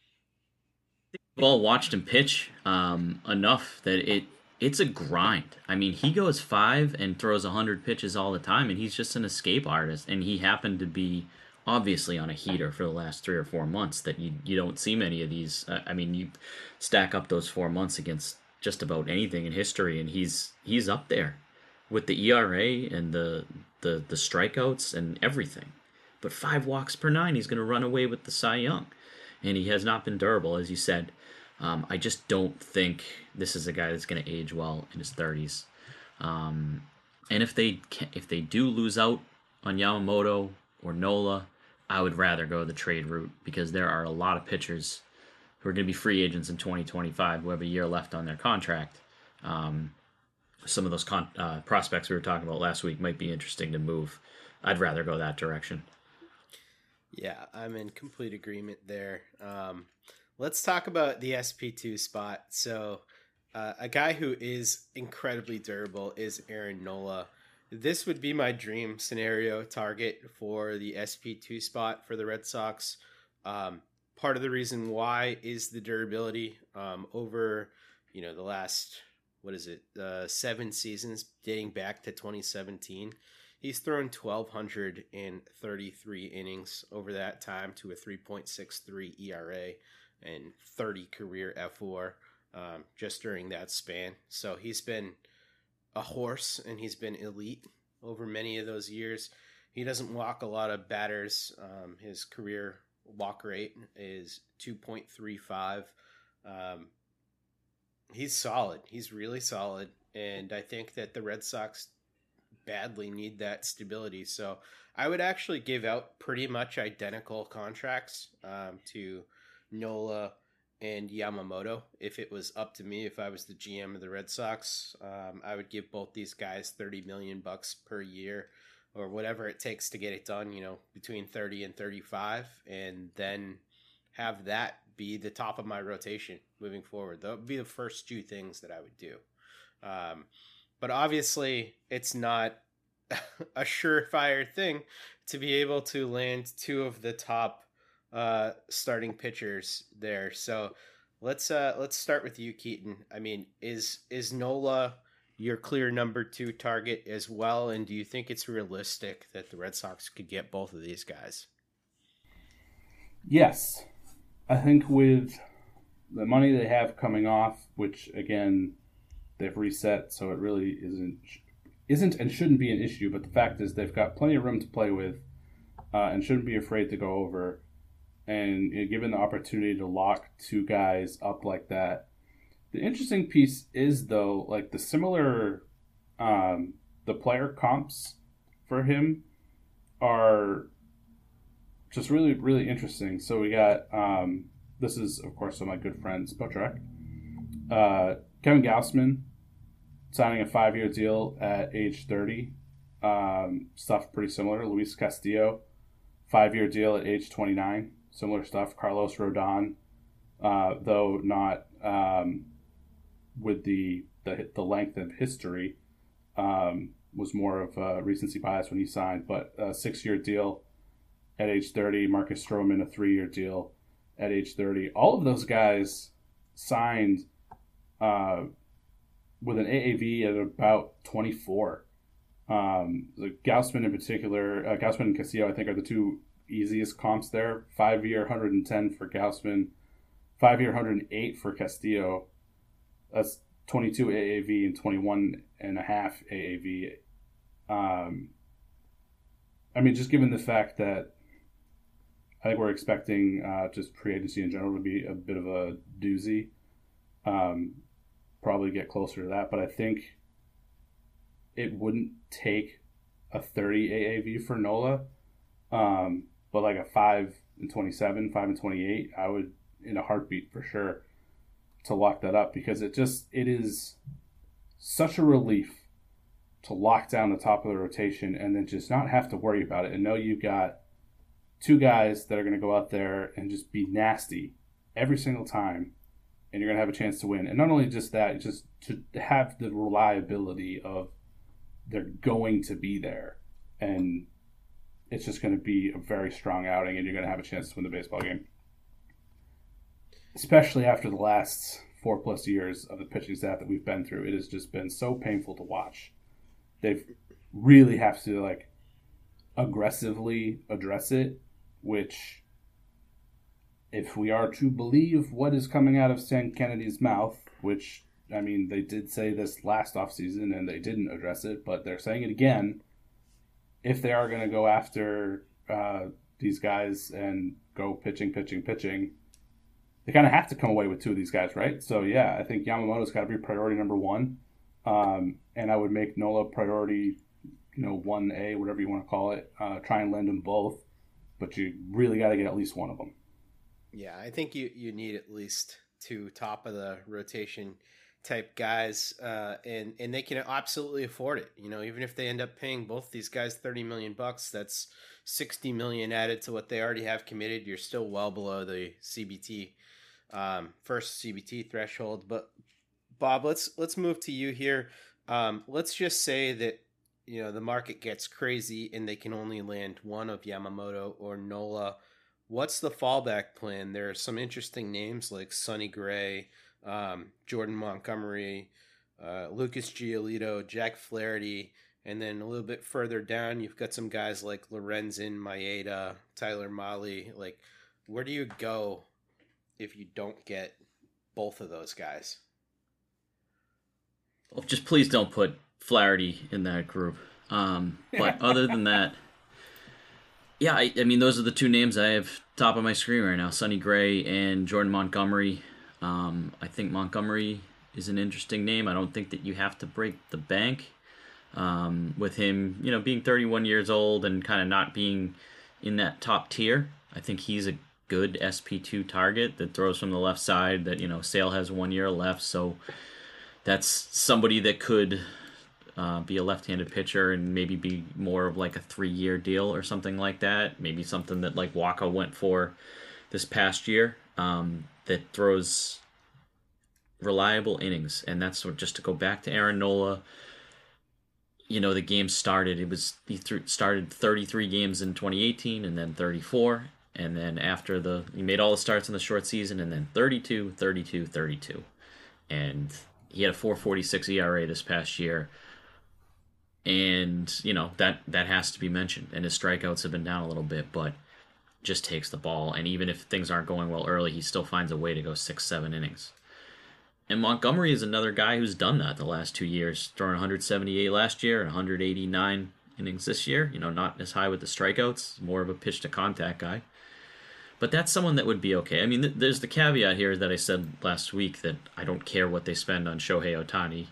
We've all watched him pitch enough that it's a grind. I mean, he goes 5 and throws 100 pitches all the time, and he's just an escape artist. And he happened to be obviously on a heater for the last 3 or 4 months that you don't see many of these. I mean, you stack up those 4 months against just about anything in history, and he's up there with the ERA and the strikeouts and everything. But 5 walks per 9, he's going to run away with the Cy Young. And he has not been durable, as you said. I just don't think this is a guy that's going to age well in his 30s. And if they do lose out on Yamamoto or Nola, I would rather go the trade route, because there are a lot of pitchers who are going to be free agents in 2025 who have a year left on their contract. Some of those prospects we were talking about last week might be interesting to move. I'd rather go that direction. Yeah, I'm in complete agreement there. Let's talk about the SP2 spot. So a guy who is incredibly durable is Aaron Nola. This would be my dream scenario target for the SP2 spot for the Red Sox. Part of the reason why is the durability over, the last, 7 seasons dating back to 2017. He's thrown 1,233 innings over that time to a 3.63 ERA and 30 career F4 just during that span. So he's been a horse, and he's been elite over many of those years. He doesn't walk a lot of batters. His career walk rate is 2.35. He's solid. He's really solid. And I think that the Red Sox badly need that stability. So I would actually give out pretty much identical contracts to Nola and Yamamoto. If it was up to me, if I was the GM of the Red Sox, I would give both these guys $30 million per year or whatever it takes to get it done, between 30 and 35, and then have that be the top of my rotation moving forward. That would be the first two things that I would do. But obviously, it's not a surefire thing to be able to land two of the top starting pitchers there. So let's start with you, Keaton. I mean, is Nola your clear number 2 target as well? And do you think it's realistic that the Red Sox could get both of these guys? Yes. I think with the money they have coming off, which again, they've reset, so it really isn't and shouldn't be an issue. But the fact is they've got plenty of room to play with and shouldn't be afraid to go over. And given the opportunity to lock two guys up like that, the interesting piece is, though, like the similar, the player comps for him are just really, really interesting. So we got, this is, of course, one of my good friends, Botrek. Kevin Gausman signing a 5-year deal at age 30. Stuff pretty similar. Luis Castillo, 5-year deal at age 29. Similar stuff. Carlos Rodon, though not with the length of history, was more of a recency bias when he signed. But a 6-year deal at age 30. Marcus Stroman, a 3-year deal at age 30. All of those guys signed with an AAV at about 24. The Gausman in particular, Gausman and Castillo, I think, are the two easiest comps there. 5-year 110 for Gausman, 5-year 108 for Castillo. That's 22 AAV and 21 and a half AAV. I mean, just given the fact that I think we're expecting just free agency in general to be a bit of a doozy. Probably get closer to that, but I think it wouldn't take a 30 AAV for Nola. But like a 5 and 27, 5 and 28, I would, in a heartbeat for sure, to lock that up, because it is such a relief to lock down the top of the rotation and then just not have to worry about it and know you've got two guys that are going to go out there and just be nasty every single time, and you're going to have a chance to win. And not only just that, just to have the reliability of they're going to be there, and it's just going to be a very strong outing, and you're going to have a chance to win the baseball game. Especially after the last 4+ years of the pitching staff that we've been through. It has just been so painful to watch. They really have to like aggressively address it, which, if we are to believe what is coming out of Stan Kennedy's mouth, which, I mean, they did say this last offseason and they didn't address it, but they're saying it again. If they are going to go after these guys and go pitching, they kind of have to come away with two of these guys, right? So, yeah, I think Yamamoto's got to be priority number 1. And I would make Nola priority, 1A, whatever you want to call it. Try and lend them both. But you really got to get at least one of them. Yeah, I think you need at least 2 top of the rotation type guys, and they can absolutely afford it. Even if they end up paying both these guys $30 million, that's $60 million added to what they already have committed. You're still well below the CBT first CBT threshold. But Bob, let's move to you here. Let's just say that the market gets crazy and they can only land one of Yamamoto or Nola. What's the fallback plan? There are some interesting names like Sonny Gray, Jordan Montgomery, Lucas Giolito, Jack Flaherty, and then a little bit further down, you've got some guys like Lorenzen, Maeda, Tyler Mahle. Like, where do you go if you don't get both of those guys? Well, just please don't put Flaherty in that group. But other than that, yeah, I mean, those are the two names I have top of my screen right now, Sonny Gray and Jordan Montgomery. I think Montgomery is an interesting name. I don't think that you have to break the bank with him, being 31 years old and kind of not being in that top tier. I think he's a good SP2 target that throws from the left side that, Sale has 1 year left. So that's somebody that could be a left-handed pitcher and maybe be more of like a 3-year deal or something like that. Maybe something that like Wacha went for this past year, that throws reliable innings. And that's just to go back to Aaron Nola. The game started. He started 33 games in 2018 and then 34. And then after he made all the starts in the short season and then 32, 32, 32. And he had a 4.46 ERA this past year. And, that has to be mentioned. And his strikeouts have been down a little bit, but just takes the ball. And even if things aren't going well early, he still finds a way to go 6-7 innings. And Montgomery is another guy who's done that the last 2 years, throwing 178 last year and 189 innings this year. Not as high with the strikeouts, more of a pitch to contact guy. But that's someone that would be okay. I mean, there's the caveat here that I said last week that I don't care what they spend on Shohei Ohtani.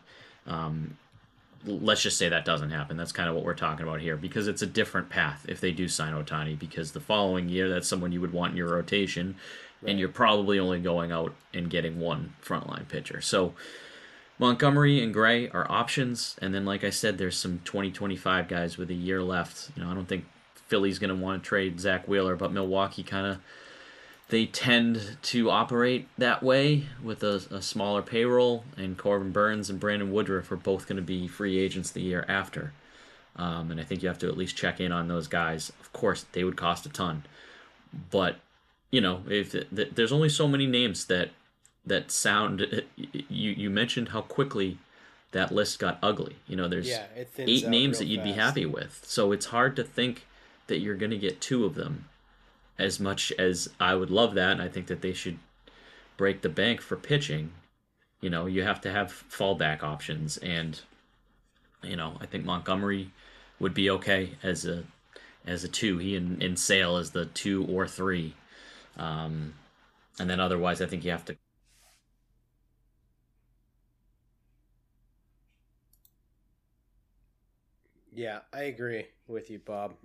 Let's just say that doesn't happen. That's kind of what we're talking about here, because it's a different path if they do sign Ohtani, because the following year, that's someone you would want in your rotation. Right. And you're probably only going out and getting one frontline pitcher. So Montgomery and Gray are options. And then, like I said, there's some 2025 guys with a year left. I don't think Philly's going to want to trade Zach Wheeler, but Milwaukee they tend to operate that way with a smaller payroll. And Corbin Burns and Brandon Woodruff are both going to be free agents the year after. And I think you have to at least check in on those guys. Of course, they would cost a ton. But if there's only so many names that sound, you mentioned how quickly that list got ugly. There's 8 names that you'd be happy with. So it's hard to think that you're going to get 2 of them. As much as I would love that, and I think that they should break the bank for pitching, you have to have fallback options. And, I think Montgomery would be okay as a 2. He and Sale as the 2 or 3. And then otherwise, I think you have to. Yeah, I agree with you, Bob.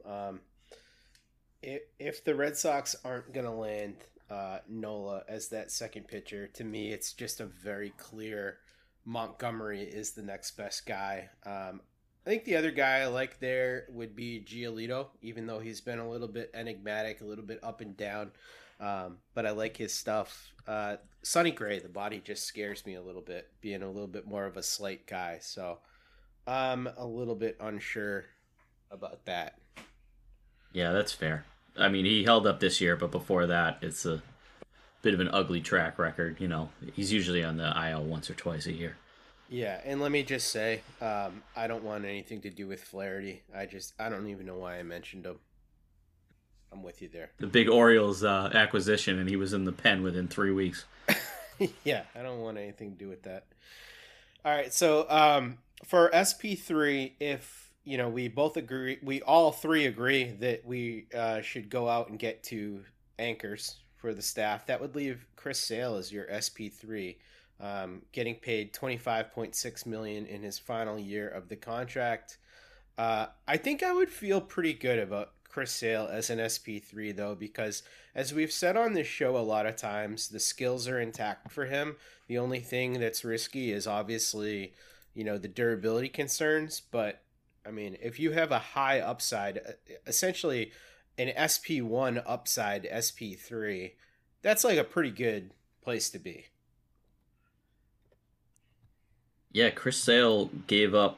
If the Red Sox aren't going to land Nola as that second pitcher, to me, it's just a very clear Montgomery is the next best guy. I think the other guy I like there would be Giolito, even though he's been a little bit enigmatic, a little bit up and down. But I like his stuff. Sonny Gray, the body just scares me a little bit, being a little bit more of a slight guy. So I'm a little bit unsure about that. Yeah, that's fair. I mean, he held up this year, but before that, it's a bit of an ugly track record. He's usually on the IL once or twice a year. Yeah, and let me just say, I don't want anything to do with Flaherty. I don't even know why I mentioned him. I'm with you there. The big Orioles acquisition, and he was in the pen within 3 weeks. Yeah, I don't want anything to do with that. All right, so for SP3, if we all three agree that we should go out and get 2 anchors for the staff, that would leave Chris Sale as your SP3, getting paid $25.6 million in his final year of the contract. I think I would feel pretty good about Chris Sale as an SP3, though, because as we've said on this show a lot of times, the skills are intact for him. The only thing that's risky is obviously, the durability concerns. But, I mean, if you have a high upside, essentially an SP1 upside SP3, that's like a pretty good place to be. Yeah, Chris Sale gave up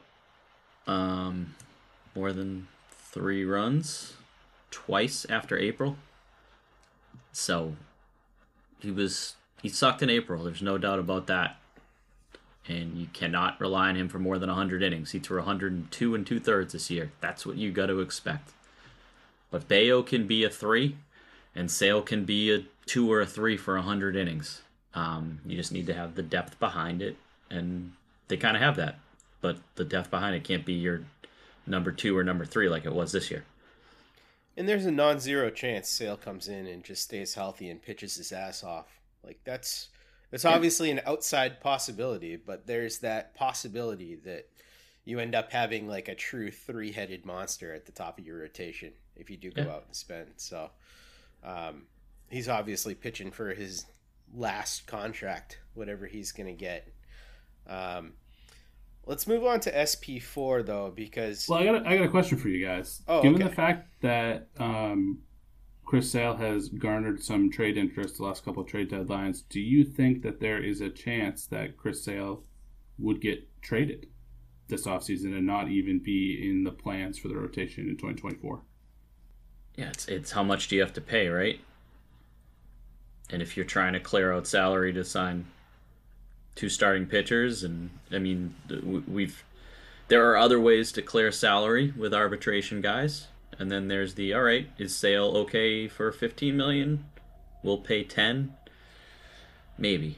more than 3 runs twice after April. So he sucked in April. There's no doubt about that. And you cannot rely on him for more than 100 innings. He threw 102 2/3 this year. That's what you got to expect. But Bayo can be a 3, and Sale can be a 2 or a 3 for 100 innings. You just need to have the depth behind it, and they kind of have that. But the depth behind it can't be your number 2 or number 3 like it was this year. And there's a non-zero chance Sale comes in and just stays healthy and pitches his ass off. Like that's obviously an outside possibility, but there's that possibility that you end up having like a true 3-headed monster at the top of your rotation if you do go out and spend. So he's obviously pitching for his last contract, whatever he's going to get. Let's move on to SP4 though, because I got a question for you guys. Oh, Given okay. the fact that Chris Sale has garnered some trade interest the last couple of trade deadlines, do you think that there is a chance that Chris Sale would get traded this offseason and not even be in the plans for the rotation in 2024? Yeah, it's how much do you have to pay, right? And if you're trying to clear out salary to sign 2 starting pitchers, and I mean, there are other ways to clear salary with arbitration guys, and then there's the, all right, is Sale okay for $15 million? We'll pay 10, maybe.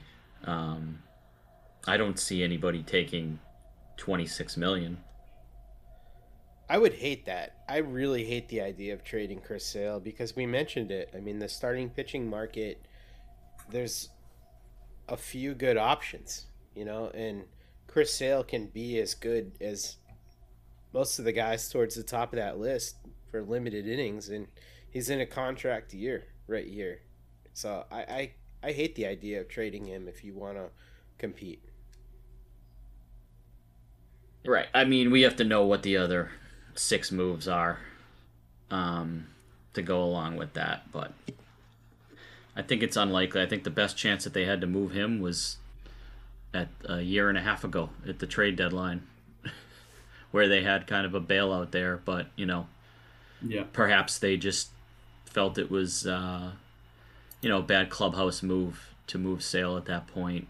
I don't see anybody taking $26 million. I would hate that. I really hate the idea of trading Chris Sale because we mentioned it. I mean, the starting pitching market, there's a few good options, and Chris Sale can be as good as most of the guys towards the top of that list for limited innings, and he's in a contract year right here. So I hate the idea of trading him if you want to compete. Right. I mean, we have to know what the other 6 moves are to go along with that, but I think it's unlikely. I think the best chance that they had to move him was at a year and a half ago at the trade deadline, where they had kind of a bailout there, but perhaps they just felt it was a bad clubhouse move to move Sale at that point,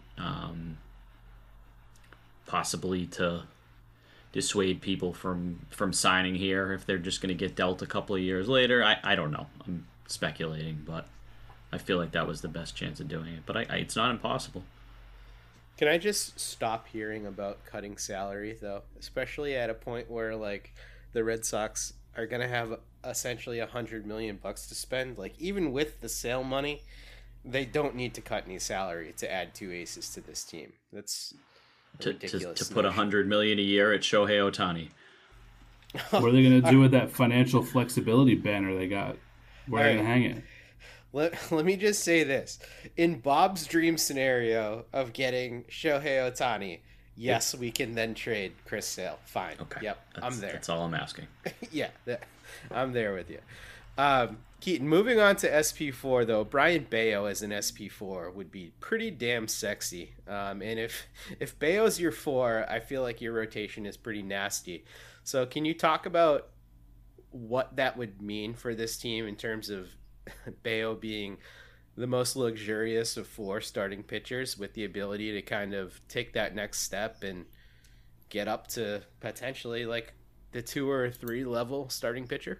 possibly to dissuade people from signing here if they're just going to get dealt a couple of years later. I don't know. I'm speculating, but I feel like that was the best chance of doing it. But it's not impossible. Can I just stop hearing about cutting salary, though? Especially at a point where, like, the Red Sox are going to have essentially $100 million to spend. Like, even with the Sale money, they don't need to cut any salary to add 2 aces to this team. That's ridiculous. To put $100 million a year at Shohei Ohtani. What are they going to do with that financial flexibility banner they got? Where are they going to hang it? Let me just say this. In Bob's dream scenario of getting Shohei Ohtani, yes, we can then trade Chris Sale. Fine. Okay. Yep, I'm there. That's all I'm asking. Yeah, I'm there with you. Keaton, moving on to SP4, though, Brian Bayo as an SP4 would be pretty damn sexy. And if Bayo's your 4, I feel like your rotation is pretty nasty. So can you talk about what that would mean for this team in terms of Bayo being the most luxurious of 4 starting pitchers with the ability to kind of take that next step and get up to potentially like the 2 or 3 level starting pitcher?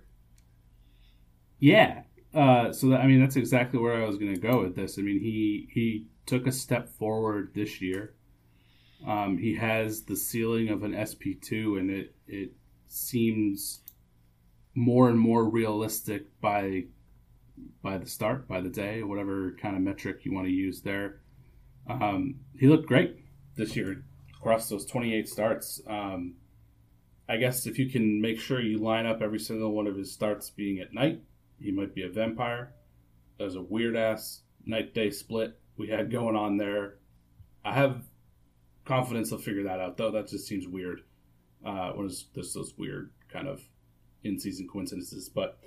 Yeah. That's exactly where I was going to go with this. I mean, he took a step forward this year. He has the ceiling of an SP2, and it seems more and more realistic by the day, whatever kind of metric you want to use there. He looked great this year across those 28 starts. I guess if you can make sure you line up every single one of his starts being at night, he might be a vampire. There's a weird-ass night-day split we had going on there. I have confidence they'll figure that out, though. That just seems weird. There's those weird kind of in-season coincidences. But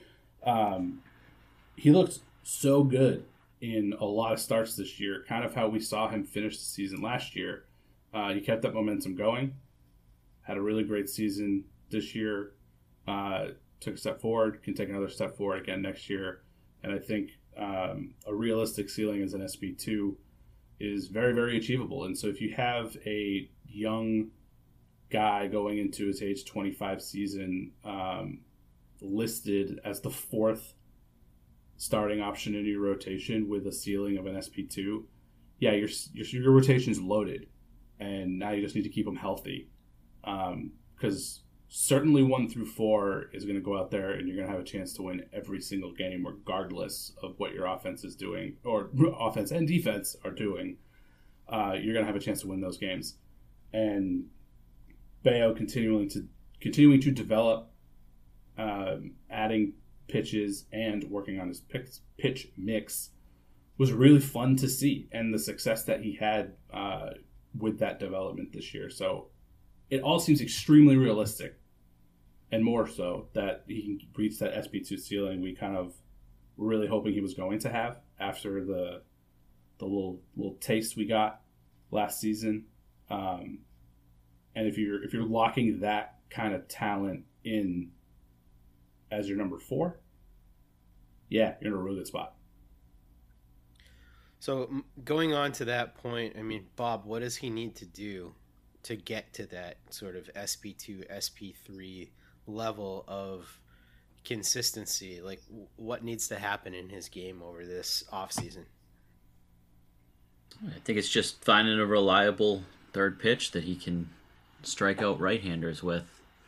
he looked so good in a lot of starts this year, kind of how we saw him finish the season last year. He kept that momentum going, had a really great season this year, took a step forward, can take another step forward again next year. And I think a realistic ceiling as an SP2 is very, very achievable. And so if you have a young guy going into his age 25 season listed as the 4th starting option in your rotation with a ceiling of an SP2, yeah, your rotation's loaded, and now you just need to keep them healthy. Because certainly 1 through 4 is going to go out there, and you're going to have a chance to win every single game, regardless of what your offense is doing, or offense and defense are doing. You're going to have a chance to win those games, and Bayo continuing to develop, adding pitches and working on his pitch mix was really fun to see, and the success that he had with that development this year. So it all seems extremely realistic, and more so that he can reach that SP2 ceiling we kind of were really hoping he was going to have after the little taste we got last season. And if you're locking that kind of talent in as your number 4, yeah, you're in a really good spot. So going on to that point, I mean, Bob, what does he need to do to get to that sort of SP2, SP3 level of consistency? Like, what needs to happen in his game over this offseason? I think it's just finding a reliable third pitch that he can strike out right-handers with.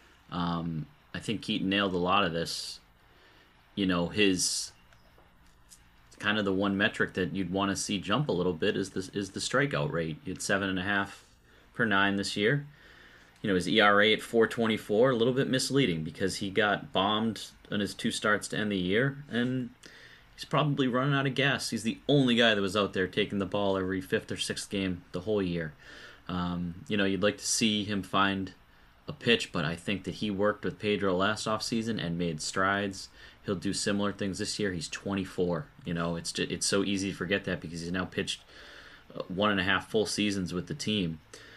I think Keaton nailed a lot of this. You know, his kind of the one metric that you'd want to see jump a little bit is the strikeout rate. He had 7.5 per 9 this year. You know, his ERA at 4.24, a little bit misleading because he got bombed on his 2 starts to end the year, and he's probably running out of gas. He's the only guy that was out there taking the ball every 5th or 6th game the whole year. You know, you'd like to see him find a pitch, but I think that he worked with Pedro last offseason and made strides. He'll do similar things this year. He's 24. You know, it's so easy to forget that because he's now pitched 1.5 full seasons with the team.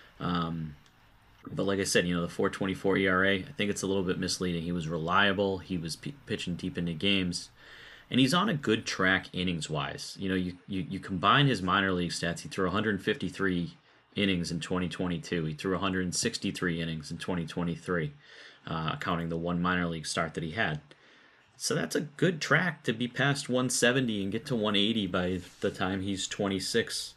But like I said, you know, the 4.24 ERA, I think it's a little bit misleading. He was reliable. He was pitching deep into games. And he's on a good track innings-wise. You know, you combine his minor league stats. He threw 153 innings in 2022. He threw 163 innings in 2023, counting the one minor league start that he had. So that's a good track to be past 170 and get to 180 by the time he's 26.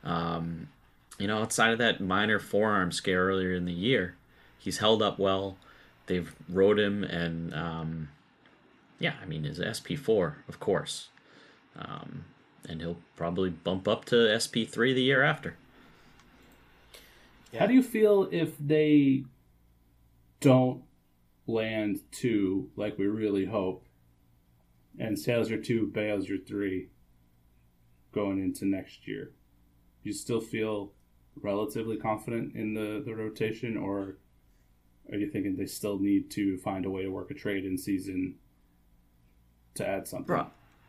You know, outside of that minor forearm scare earlier in the year, he's held up well. They've rode him, and yeah, I mean, his SP4, of course. And he'll probably bump up to SP3 the year after. Yeah. How do you feel if they don't land 2 like we really hope, and Sale's your 2, Bayo's your 3 going into next year? Do you still feel relatively confident in the rotation, or are you thinking they still need to find a way to work a trade in season to add something? Bro,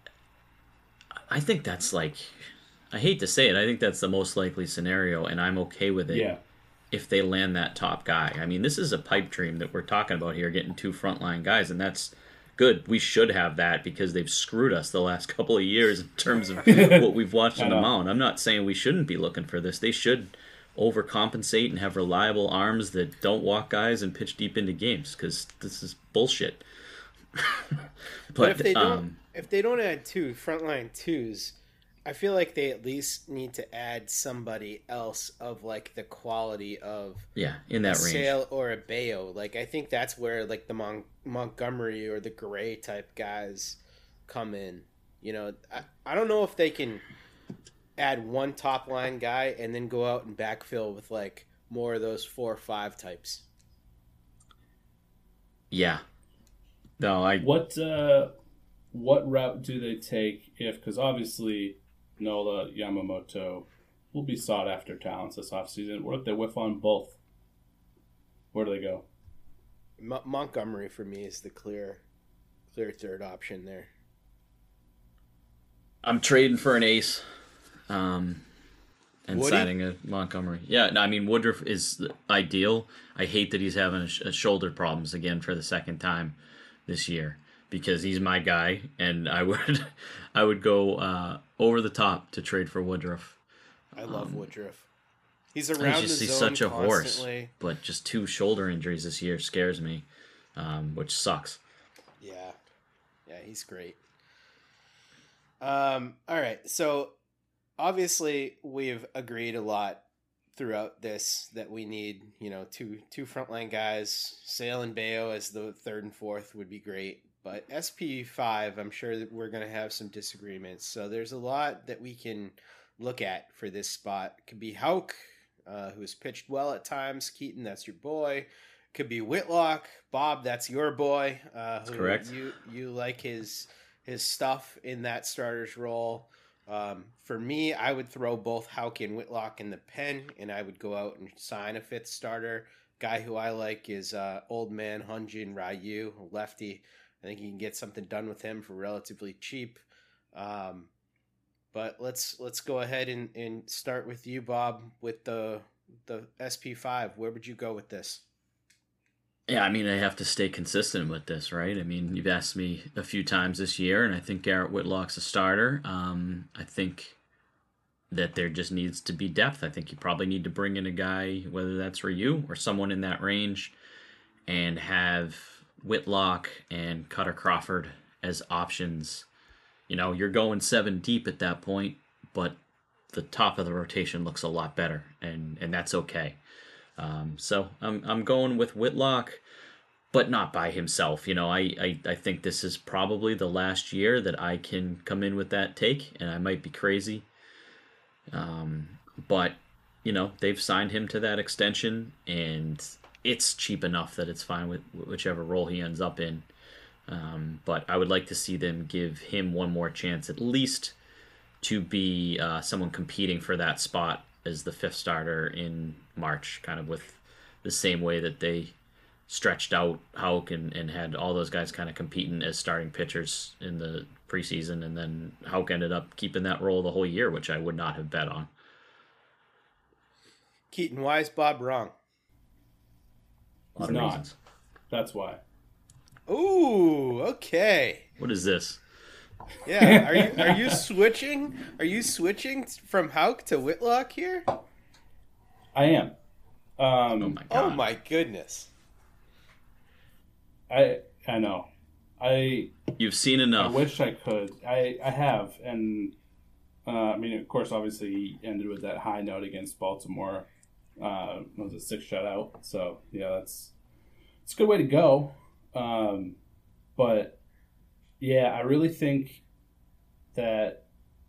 I think that's like, I hate to say it, I think that's the most likely scenario, and I'm okay with it. Yeah. If they land that top guy. I mean, this is a pipe dream that we're talking about here, getting 2 frontline guys, and that's good. We should have that because they've screwed us the last couple of years in terms of what we've watched on the mound. I'm not saying we shouldn't be looking for this. They should overcompensate and have reliable arms that don't walk guys and pitch deep into games because this is bullshit. But if they don't add 2 frontline 2s, I feel like they at least need to add somebody else of like the quality of in that a range, Sale or a Bayo. Like I think that's where like the Montgomery or the Gray type guys come in. You know, I don't know if they can add 1 top line guy and then go out and backfill with like more of those 4 or 5 types. Yeah. No, What route do they take because obviously Nola, Yamamoto will be sought after talents this offseason. What if they whiff on both? Where do they go? Montgomery for me is the clear third option there. I'm trading for an ace and Woody? signing a Montgomery. Yeah, no, I mean, Woodruff is ideal. I hate that he's having shoulder problems again for the second time this year, because he's my guy, and I would go over the top to trade for Woodruff. I love Woodruff. He's around he's the zone such a constantly. horse, but just 2 shoulder injuries this year scares me, which sucks. Yeah, he's great. All right, so obviously we've agreed a lot throughout this that we need, you know, two frontline guys. Sale and Bayo as the 3rd and 4th would be great. But SP5, I'm sure that we're going to have some disagreements. So there's a lot that we can look at for this spot. It could be Houck, who has pitched well at times. Keaton, that's your boy. Could be Whitlock. Bob, that's your boy. That's correct. You like his stuff in that starter's role. For me, I would throw both Houck and Whitlock in the pen, and I would go out and sign a 5th starter guy who I like is old man Hyun-Jin Ryu, lefty. I think you can get something done with him for relatively cheap. But let's go ahead and start with you, Bob, with the SP5. Where would you go with this? Yeah, I mean, I have to stay consistent with this, right? I mean, you've asked me a few times this year, and I think Garrett Whitlock's a starter. I think that there just needs to be depth. I think you probably need to bring in a guy, whether that's Ryu or someone in that range, and have Whitlock and Cutter Crawford as options. You know, you're going 7 deep at that point, but the top of the rotation looks a lot better, and that's okay. So I'm going with Whitlock, but not by himself. You know, I think this is probably the last year that I can come in with that take, and I might be crazy. But, you know, they've signed him to that extension, and it's cheap enough that it's fine with whichever role he ends up in. But I would like to see them give him one more chance, at least to be someone competing for that spot as the 5th starter in March, kind of with the same way that they stretched out Houck and had all those guys kind of competing as starting pitchers in the preseason, and then Houck ended up keeping that role the whole year, which I would not have bet on. Keaton, why is Bob wrong? A lot of reasons. That's why. Ooh, okay. What is this? Yeah, are you switching? Are you switching from Houck to Whitlock here? I am. Oh my god. Oh my goodness. I know. You've seen enough. I wish I could. I have, and I mean, of course, obviously, he ended with that high note against Baltimore. It was a 6 shutout. So yeah, it's a good way to go. But yeah, I really think that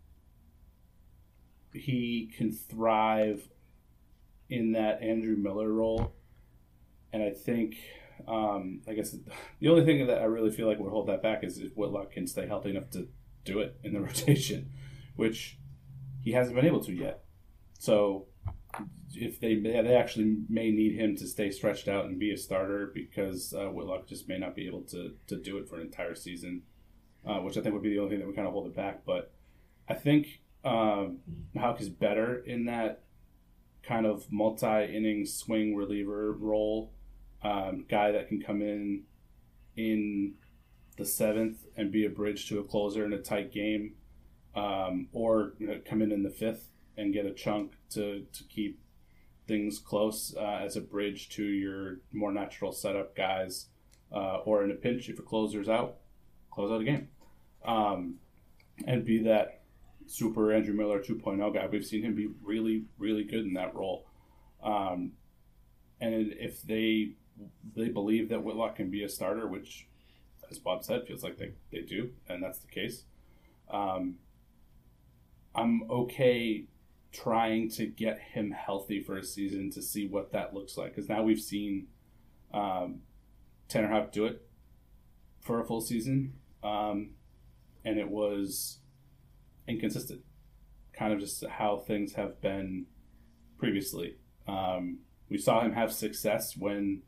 he can thrive in that Andrew Miller role, and I think. I guess the only thing that I really feel like would hold that back is if Whitlock can stay healthy enough to do it in the rotation, which he hasn't been able to yet. So if they actually may need him to stay stretched out and be a starter because Whitlock just may not be able to do it for an entire season, which I think would be the only thing that would kind of hold it back. But I think Houck is better in that kind of multi-inning swing reliever role. Guy that can come in the 7th and be a bridge to a closer in a tight game, or come in the 5th and get a chunk to keep things close as a bridge to your more natural setup guys, or in a pinch if a closer's out, close out a game, and be that super Andrew Miller 2.0 guy. We've seen him be really, really good in that role, and if they believe that Whitlock can be a starter, which, as Bob said, feels like they do, and that's the case. I'm okay trying to get him healthy for a season to see what that looks like, because now we've seen Tanner Houck do it for a full season, and it was inconsistent, kind of just how things have been previously. We saw him have success when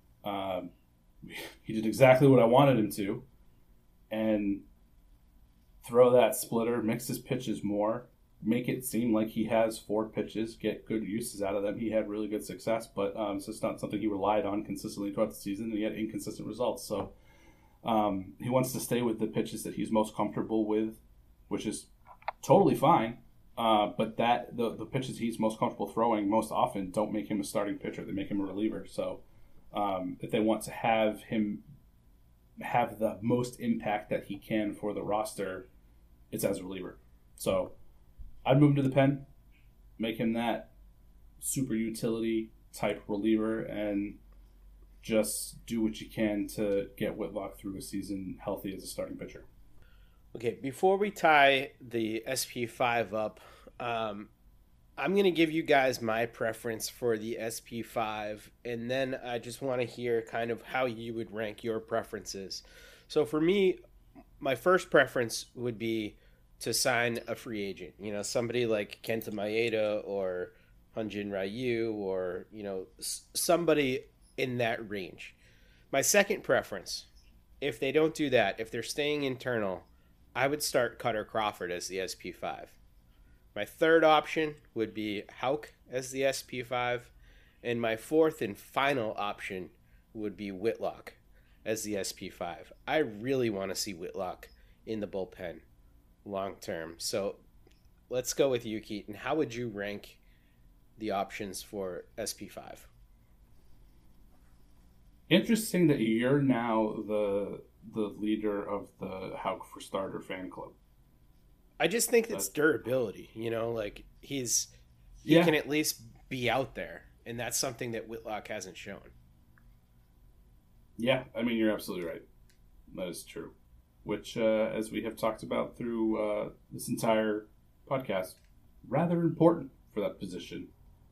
he did exactly what I wanted him to, and throw that splitter, mix his pitches more, make it seem like he has 4 pitches, get good uses out of them. He had really good success, but it's just not something he relied on consistently throughout the season, and he had inconsistent results. So he wants to stay with the pitches that he's most comfortable with, which is totally fine. But that the pitches he's most comfortable throwing most often don't make him a starting pitcher. They make him a reliever. So if they want to have him have the most impact that he can for the roster, it's as a reliever. So I'd move him to the pen, make him that super utility type reliever, and just do what you can to get Whitlock through a season healthy as a starting pitcher. Okay, before we tie the SP5 up, I'm going to give you guys my preference for the SP5, and then I just want to hear kind of how you would rank your preferences. So for me, my first preference would be to sign a free agent. You know, somebody like Kenta Maeda or Hyun-Jin Ryu, or, you know, somebody in that range. My second preference, if they don't do that, if they're staying internal, I would start Cutter Crawford as the SP5. My third option would be Houck as the SP5. And my fourth and final option would be Whitlock as the SP5. I really want to see Whitlock in the bullpen long term. So let's go with you, Keaton. How would you rank the options for SP5? Interesting that you're now the leader of the Houck for Starter fan club. I just think it's durability, like he can at least be out there, and that's something that Whitlock hasn't shown. Yeah, I mean, you're absolutely right. That is true. Which, as we have talked about through this entire podcast, rather important for that position.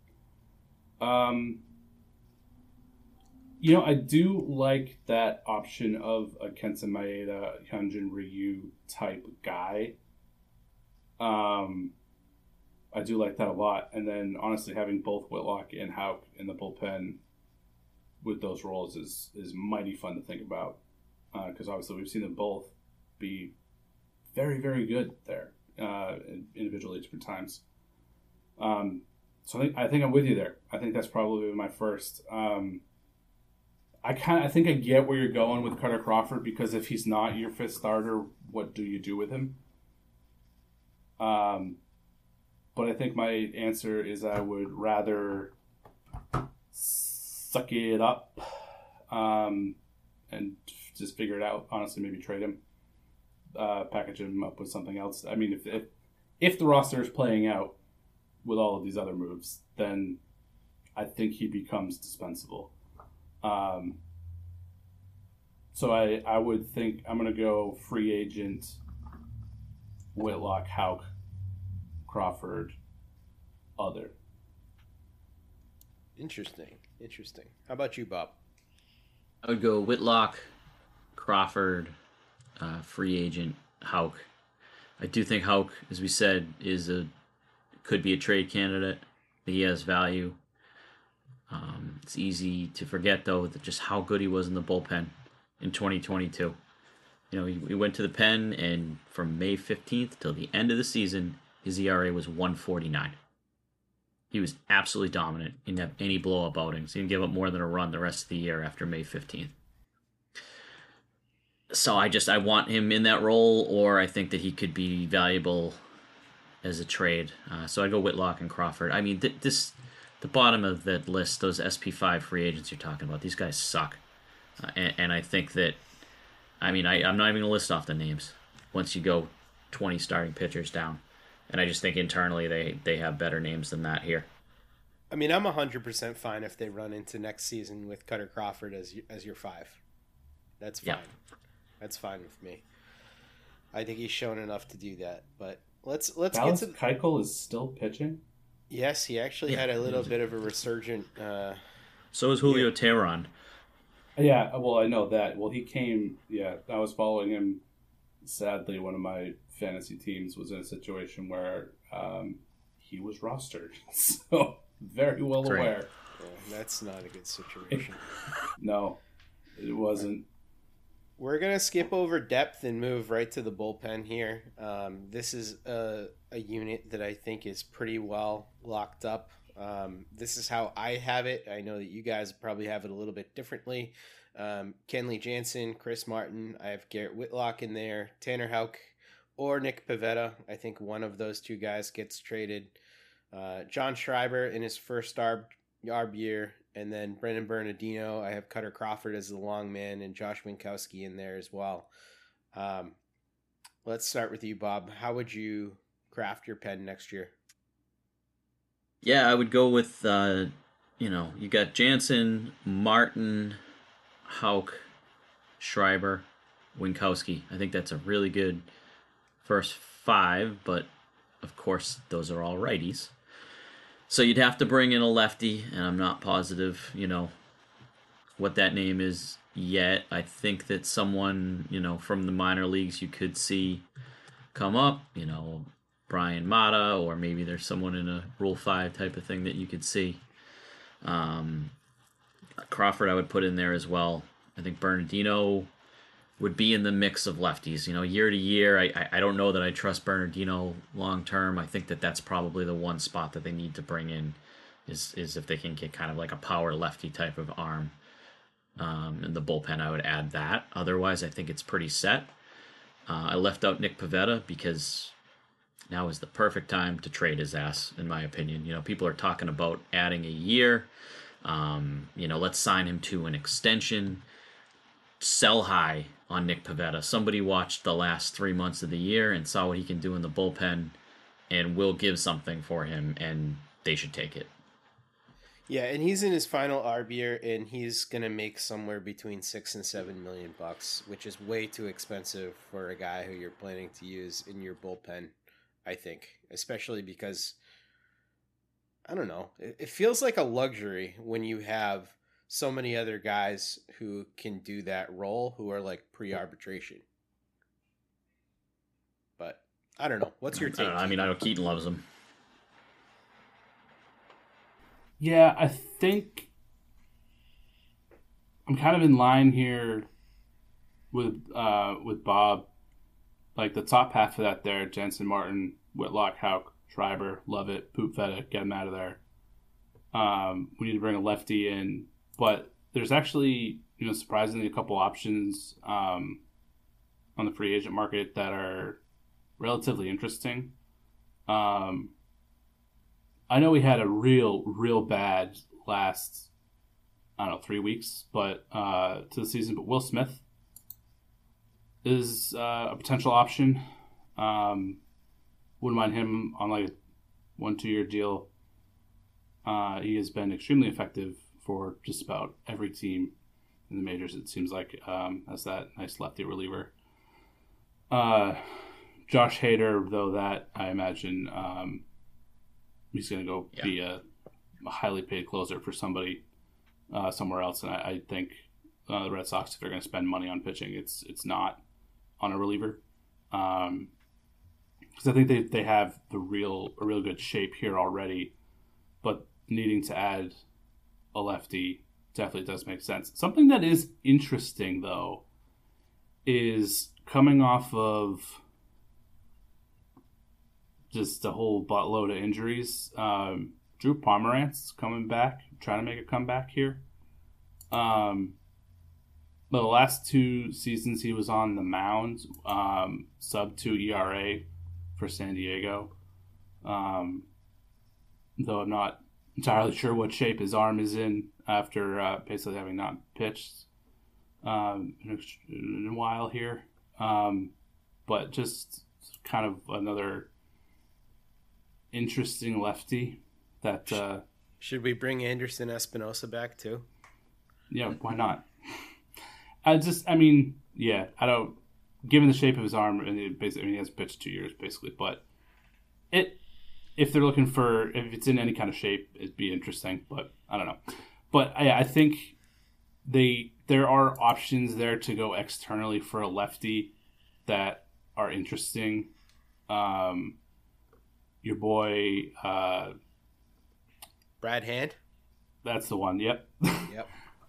I do like that option of a Kenta Maeda, Hyunjin Ryu type guy. I do like that a lot. And then, honestly, having both Whitlock and Houck in the bullpen with those roles is mighty fun to think about. Because, obviously, we've seen them both be very, very good there individually at different times. So I think I'm with you there. I think that's probably my first. I think I get where you're going with Cutter Crawford, because if he's not your fifth starter, what do you do with him? But I think my answer is I would rather suck it up and just figure it out. Honestly, maybe trade him, package him up with something else. I mean, if the roster is playing out with all of these other moves, then I think he becomes dispensable. So I would think I'm going to go free agent, Whitlock, Houck, Crawford, other. Interesting. How about you, Bob? I would go Whitlock, Crawford, free agent, Houck. I do think Houck, as we said, could be a trade candidate. He has value. It's easy to forget, though, that just how good he was in the bullpen in 2022. He went to the pen, and from May 15th till the end of the season, his ERA was 1.49. He was absolutely dominant. He didn't have any blow-up outings. He didn't give up more than a run the rest of the year after May 15th. So I want him in that role, or I think that he could be valuable as a trade. So I go Whitlock and Crawford. I mean, the bottom of that list, those SP5 free agents you're talking about, these guys suck. And I think that, I'm not even going to list off the names once you go 20 starting pitchers down. And I just think internally they have better names than that here. I mean, I'm 100% fine if they run into next season with Cutter Crawford as your 5. That's fine. Yeah. That's fine with me. I think he's shown enough to do that. But let's Dallas get to Keuchel is still pitching? Yes, he actually had a little bit of a resurgent. So is Julio Teheran. Yeah, well, I know that. Well, he came. Yeah, I was following him. Sadly, one of my fantasy teams was in a situation where he was rostered, so very well aware. Yeah, that's not a good situation. No, it wasn't. We're going to skip over depth and move right to the bullpen here. This is a unit that I think is pretty well locked up. This is how I have it. I know that you guys probably have it a little bit differently. Kenley Jansen, Chris Martin. I have Garrett Whitlock in there. Tanner Houck or Nick Pivetta. I think one of those two guys gets traded. John Schreiber in his first ARB year. And then Brendan Bernardino. I have Cutter Crawford as the long man and Josh Winkowski in there as well. Let's start with you, Bob. How would you craft your pen next year? Yeah, I would go with, you got Jansen, Martin, Houck, Schreiber, Winkowski. I think that's a really good first 5, but of course those are all righties. So you'd have to bring in a lefty, and I'm not positive, what that name is yet. I think that someone, from the minor leagues you could see come up, Brian Mata, or maybe there's someone in a Rule 5 type of thing that you could see. Crawford I would put in there as well. I think Bernardino would be in the mix of lefties. Year to year, I don't know that I trust Bernardino long term. I think that's probably the one spot that they need to bring in is if they can get kind of like a power lefty type of arm. In the bullpen, I would add that. Otherwise, I think it's pretty set. I left out Nick Pivetta because now is the perfect time to trade his ass, in my opinion. People are talking about adding a year. Let's sign him to an extension. Sell high on Nick Pivetta. Somebody watched the last 3 months of the year and saw what he can do in the bullpen and will give something for him, and they should take it. Yeah, and he's in his final ARB year, and he's going to make somewhere between $6 and $7 million, which is way too expensive for a guy who you're planning to use in your bullpen, I think. Especially because, I don't know, it feels like a luxury when you have so many other guys who can do that role who are like pre-arbitration. But I don't know. What's your take? I know Keaton loves him. Yeah, I think I'm kind of in line here with Bob. Like the top half of that there, Jensen, Martin, Whitlock, Houck, Schreiber, Lovett, Pivetta, get him out of there. We need to bring a lefty in, but there's actually, surprisingly a couple options on the free agent market that are relatively interesting. I know we had a real bad last, 3 weeks, to the season. But Will Smith is a potential option. Wouldn't mind him on like a 1-2 year deal. He has been extremely effective for just about every team in the majors, it seems like, as that nice lefty reliever. Josh Hader, though, that I imagine he's going to go be a highly paid closer for somebody somewhere else. And I think the Red Sox, if they're going to spend money on pitching, it's not on a reliever. Because I think they have a real good shape here already. But needing to add a lefty definitely does make sense. Something that is interesting, though, is coming off of just a whole buttload of injuries. Drew Pomeranz coming back, trying to make a comeback here. The last 2 seasons he was on the mound, sub-2 ERA for San Diego. Though I'm not entirely sure what shape his arm is in after basically having not pitched in a while here. But just kind of another interesting lefty that should we bring Anderson Espinosa back too? Yeah, why not? I don't, given the shape of his arm, and he hasn't pitched 2 years basically, but if they're looking for, if it's in any kind of shape, it'd be interesting, but I don't know. But I think there are options there to go externally for a lefty that are interesting. Your boy Brad Hand? That's the one, yep. Yep.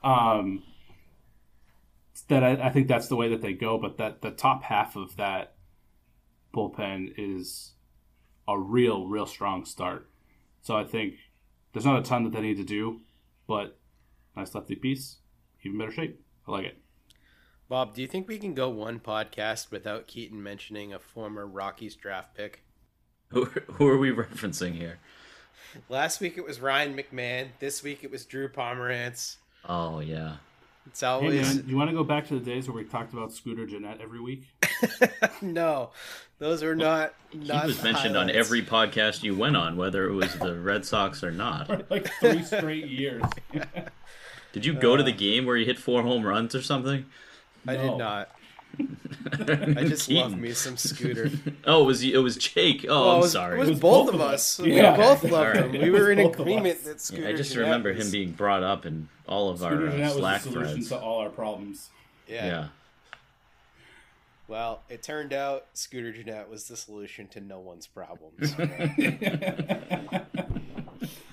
That I think that's the way that they go, but that the top half of that bullpen is a real strong start. So I think there's not a ton that they need to do, but nice lefty piece, even better shape. I like it. Bob, do you think we can go one podcast without Keaton mentioning a former Rockies draft pick? Who are we referencing here? Last week it was Ryan McMahon. This week it was Drew Pomeranz. Oh, yeah. It's always... Hey man, you want to go back to the days where we talked about Scooter Gennett every week? No, those are not He was mentioned on every podcast you went on, whether it was the Red Sox or not. Like 3 straight years. Did you go to the game where he hit 4 home runs or something? I did not. I just love me some Scooter. Oh, it was Jake. Oh, I'm sorry. It was both of us. Yeah. We both loved Right. him. We were in agreement that Scooter I just Gennett remember was... him being brought up in all of Scooter our Gennett Slack was the solution threads. to all our problems. Yeah. Well, it turned out Scooter Gennett was the solution to no one's problems.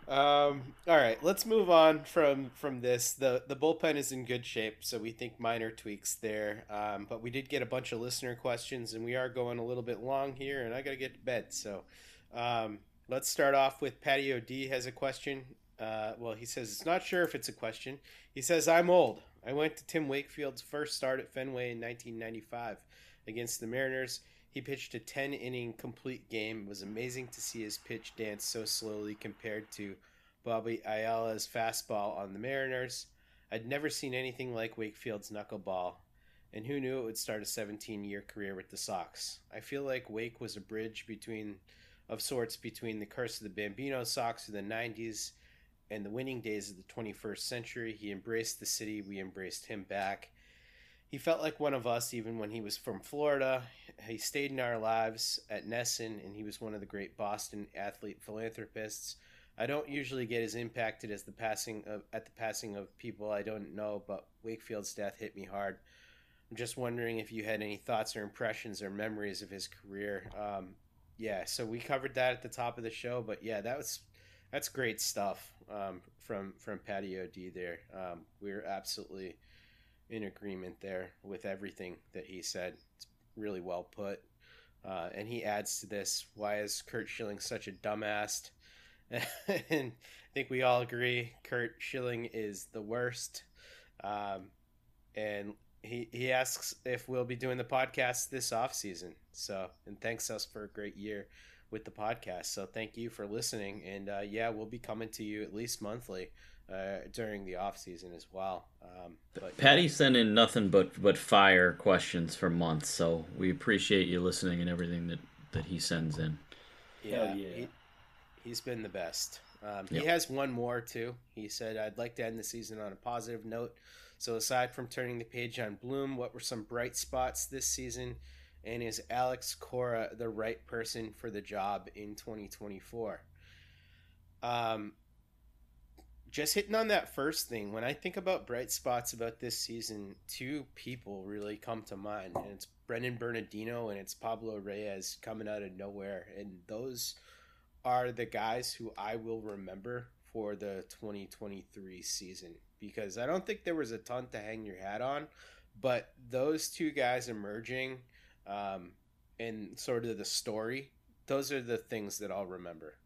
All right, let's move on from this. The bullpen is in good shape, so we think minor tweaks there. But we did get a bunch of listener questions, and we are going a little bit long here, and I got to get to bed. So let's start off with Patio D has a question. Well, he says it's not sure if it's a question. He says, I'm old. I went to Tim Wakefield's first start at Fenway in 1995 against the Mariners. He pitched a 10-inning complete game. It was amazing to see his pitch dance so slowly compared to Bobby Ayala's fastball on the Mariners. I'd never seen anything like Wakefield's knuckleball, and who knew it would start a 17-year career with the Sox. I feel like Wake was a bridge of sorts between the curse of the Bambino Sox of the 90s and the winning days of the 21st century. He embraced the city. We embraced him back. He felt like one of us even when he was from Florida. He stayed in our lives at NESN, and he was one of the great Boston athlete philanthropists. I don't usually get as impacted as the passing of people I don't know, but Wakefield's death hit me hard. I'm just wondering if you had any thoughts or impressions or memories of his career. So we covered that at the top of the show, but yeah, that's great stuff from Patio D there. We're absolutely in agreement there with everything that he said. It's really well put. And he adds to this, why is Curt Schilling such a dumbass? And I think we all agree Curt Schilling is the worst. And he asks if we'll be doing the podcast this off season. So, and thanks us for a great year with the podcast. So thank you for listening. And we'll be coming to you at least monthly during the off season as well. Patty sent in nothing but fire questions for months, so we appreciate you listening and everything that he sends in. Yeah. He's been the best. He has one more too. He said, I'd like to end the season on a positive note. So aside from turning the page on Bloom, what were some bright spots this season? And is Alex Cora the right person for the job in 2024? Just hitting on that first thing, when I think about bright spots about this season, two people really come to mind, and it's Brendan Bernardino and it's Pablo Reyes coming out of nowhere. And those are the guys who I will remember for the 2023 season, because I don't think there was a ton to hang your hat on, but those two guys emerging and sort of the story, those are the things that I'll remember.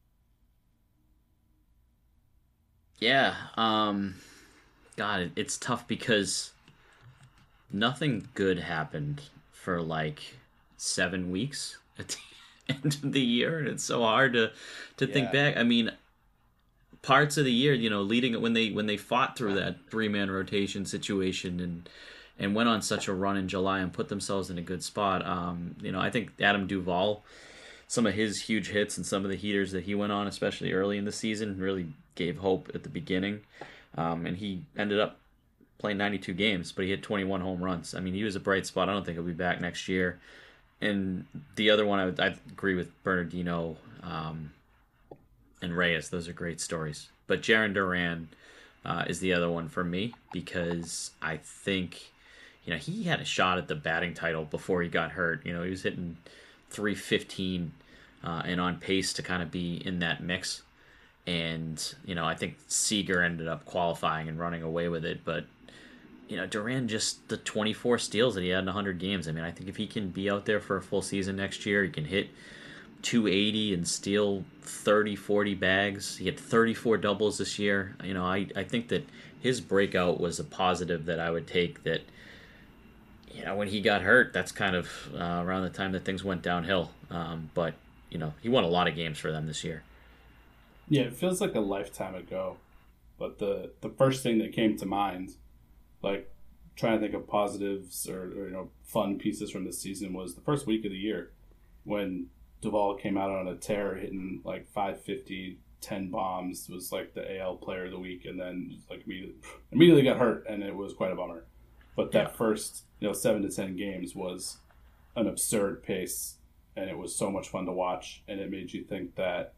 Yeah, God, it's tough because nothing good happened for like 7 weeks at the end of the year, and it's so hard to think back. I mean, parts of the year, leading when they fought through that 3-man rotation situation and went on such a run in July and put themselves in a good spot. I think Adam Duvall, some of his huge hits and some of the heaters that he went on, especially early in the season, really gave hope at the beginning. And he ended up playing 92 games, but he hit 21 home runs. I mean, he was a bright spot. I don't think he'll be back next year. And the other one, I agree with Bernardino and Reyes. Those are great stories. But Jarren Duran is the other one for me, because I think, he had a shot at the batting title before he got hurt. He was hitting .315 and on pace to kind of be in that mix. And, I think Seager ended up qualifying and running away with it. But, Duran, just the 24 steals that he had in 100 games. I mean, I think if he can be out there for a full season next year, he can hit 280 and steal 30, 40 bags. He had 34 doubles this year. I think that his breakout was a positive that I would take, that, when he got hurt, that's kind of around the time that things went downhill. But, he won a lot of games for them this year. Yeah, it feels like a lifetime ago. But the first thing that came to mind, like trying to think of positives or fun pieces from this season, was the first week of the year when Duvall came out on a tear, hitting like 550, 10 bombs, was like the AL player of the week, and then like immediately got hurt, and it was quite a bummer. But that first 7 to 10 games was an absurd pace, and it was so much fun to watch, and it made you think that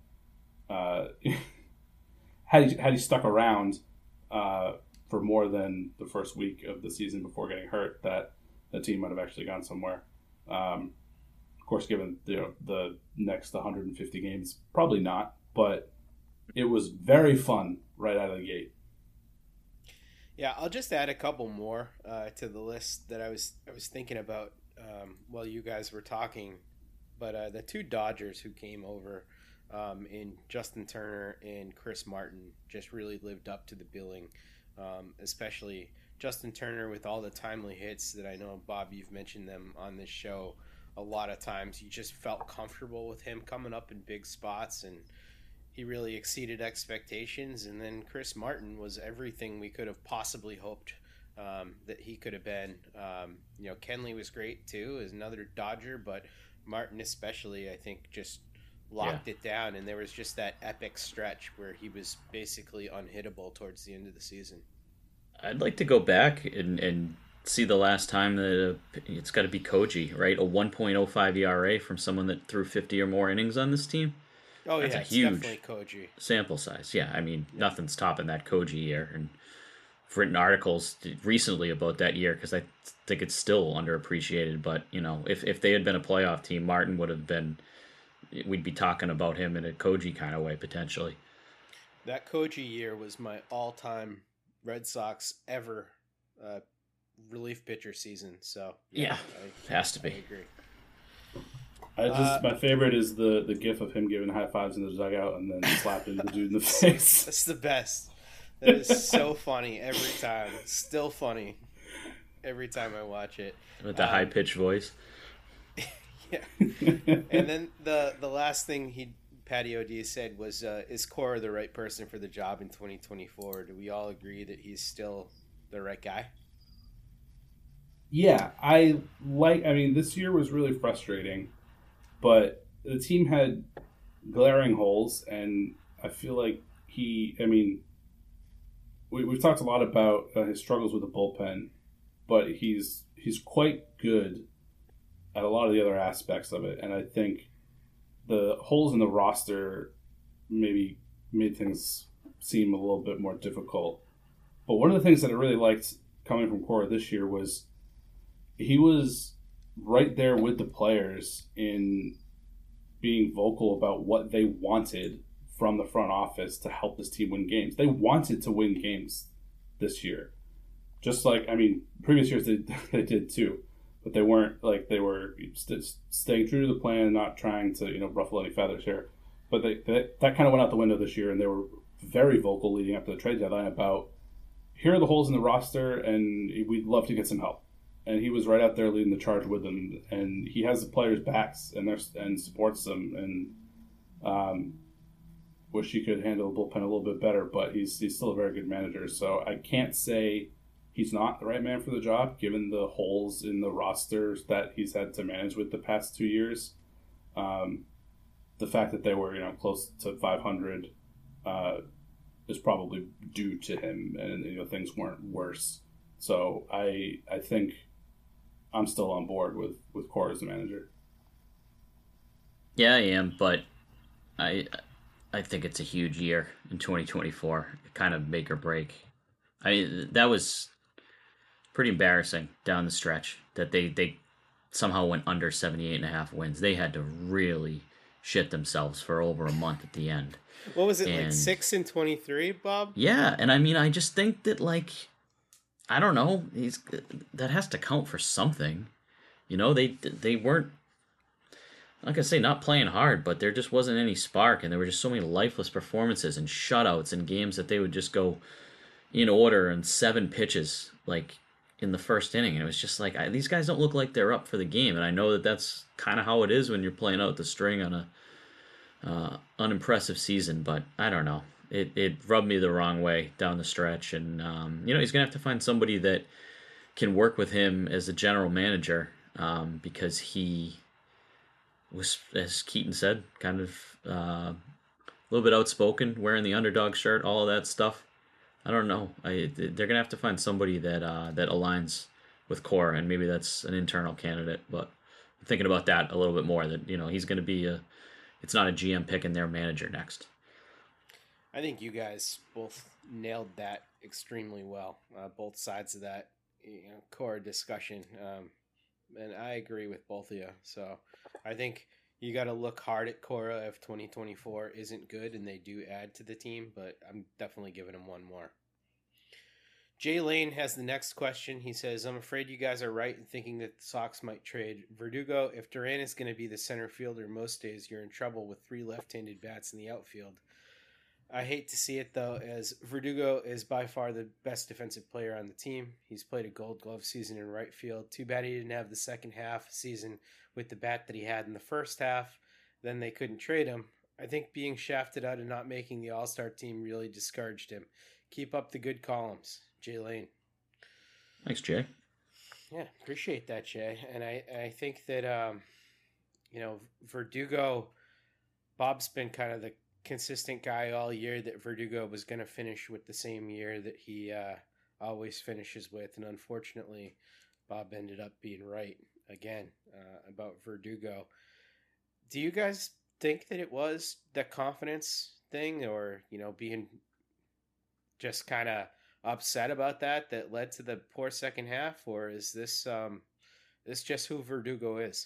had he stuck around for more than the first week of the season before getting hurt, that the team might have actually gone somewhere. Of course, given the next 150 games, probably not. But it was very fun right out of the gate. Yeah, I'll just add a couple more to the list that I was thinking about while you guys were talking. But the two Dodgers who came over in Justin Turner and Chris Martin just really lived up to the billing, especially Justin Turner with all the timely hits that I know, Bob, you've mentioned them on this show a lot of times. You just felt comfortable with him coming up in big spots, and he really exceeded expectations. And then Chris Martin was everything we could have possibly hoped that he could have been. Kenley was great too, as another Dodger, but Martin especially, I think, just locked it down. And there was just that epic stretch where he was basically unhittable towards the end of the season. I'd like to go back and see the last time that it's got to be Koji, right? A 1.05 ERA from someone that threw 50 or more innings on this team. Oh, That's yeah, a it's huge definitely Koji. Sample size. Yeah, I mean, nothing's topping that Koji year. And I've written articles recently about that year because I think it's still underappreciated. But, if they had been a playoff team, Martin would have been, we'd be talking about him in a Koji kind of way, potentially. That Koji year was my all-time Red Sox ever relief pitcher season. So, yeah, has to be. I agree. My favorite is the gif of him giving high fives in the dugout and then slapping the dude in the face. That's the best. That is so funny every time. Still funny every time I watch it. With the high pitched voice. Yeah. And then the last thing Patty O'D said was, "Is Cora the right person for the job in 2024?" Do we all agree that he's still the right guy? Yeah, this year was really frustrating, but the team had glaring holes, and I feel like we've talked a lot about his struggles with the bullpen, but he's quite good at a lot of the other aspects of it, and I think the holes in the roster maybe made things seem a little bit more difficult. But one of the things that I really liked coming from Cora this year was he was right there with the players in being vocal about what they wanted from the front office to help this team win games. They wanted to win games this year. Just like, previous years they did too. But they weren't, they were staying true to the plan, not trying to, ruffle any feathers here. But that kind of went out the window this year, and they were very vocal leading up to the trade deadline about, here are the holes in the roster, and we'd love to get some help. And he was right out there leading the charge with them, and he has the players' backs and supports them, and wish he could handle the bullpen a little bit better, but he's still a very good manager. So I can't say he's not the right man for the job, given the holes in the rosters that he's had to manage with the past 2 years. The fact that they were, close to 500 is probably due to him, and things weren't worse. So I think I'm still on board with Cora as the manager. Yeah, I am, but I think it's a huge year in 2024. Kind of make or break. That was pretty embarrassing down the stretch that they somehow went under 78.5 wins. They had to really shit themselves for over a month at the end. What was it, like 6-23, Bob? Yeah, and I just think that, I don't know, that has to count for something. They weren't, like I say, not playing hard, but there just wasn't any spark, and there were just so many lifeless performances and shutouts and games that they would just go in order and 7 pitches, in the first inning. And it was just these guys don't look like they're up for the game. And I know that that's kind of how it is when you're playing out the string on a unimpressive season, but I don't know. It rubbed me the wrong way down the stretch. And, he's going to have to find somebody that can work with him as a general manager because he was, as Keaton said, kind of a little bit outspoken, wearing the underdog shirt, all of that stuff. I don't know. They're going to have to find somebody that aligns with Cora, and maybe that's an internal candidate. But I'm thinking about that a little bit more, that, he's going to be it's not a GM picking their manager next. I think you guys both nailed that extremely well, both sides of that Cora discussion. And I agree with both of you. So I think, You got to look hard at Cora if 2024 isn't good and they do add to the team, but I'm definitely giving him one more. Jay Lane has the next question. He says, I'm afraid you guys are right in thinking that the Sox might trade Verdugo. If Duran is going to be the center fielder most days, you're in trouble with 3 left-handed bats in the outfield. I hate to see it, though, as Verdugo is by far the best defensive player on the team. He's played a Gold Glove season in right field. Too bad he didn't have the second half season with the bat that he had in the first half. Then they couldn't trade him. I think being shafted out and not making the All-Star team really discouraged him. Keep up the good columns. Jay Lane. Thanks, Jay. Yeah, appreciate that, Jay. And I think that, Verdugo, Bob's been kind of the consistent guy all year that Verdugo was going to finish with the same year that he always finishes with. And unfortunately, Bob ended up being right again about Verdugo. Do you guys think that it was the confidence thing or, being just kind of upset about that led to the poor second half, or is this just who Verdugo is?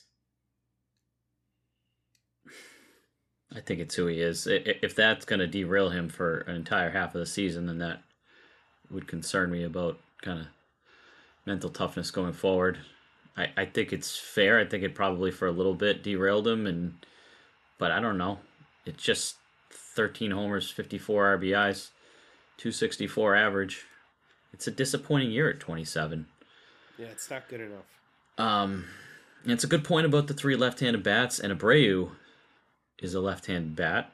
I think it's who he is. If that's going to derail him for an entire half of the season, then that would concern me about kind of mental toughness going forward. I think it's fair. I think it probably for a little bit derailed him, but I don't know. It's just 13 homers, 54 RBIs. 264 average. It's a disappointing year at 27. Yeah, it's not good enough. It's a good point about the 3 left-handed bats, and Abreu is a left-handed bat.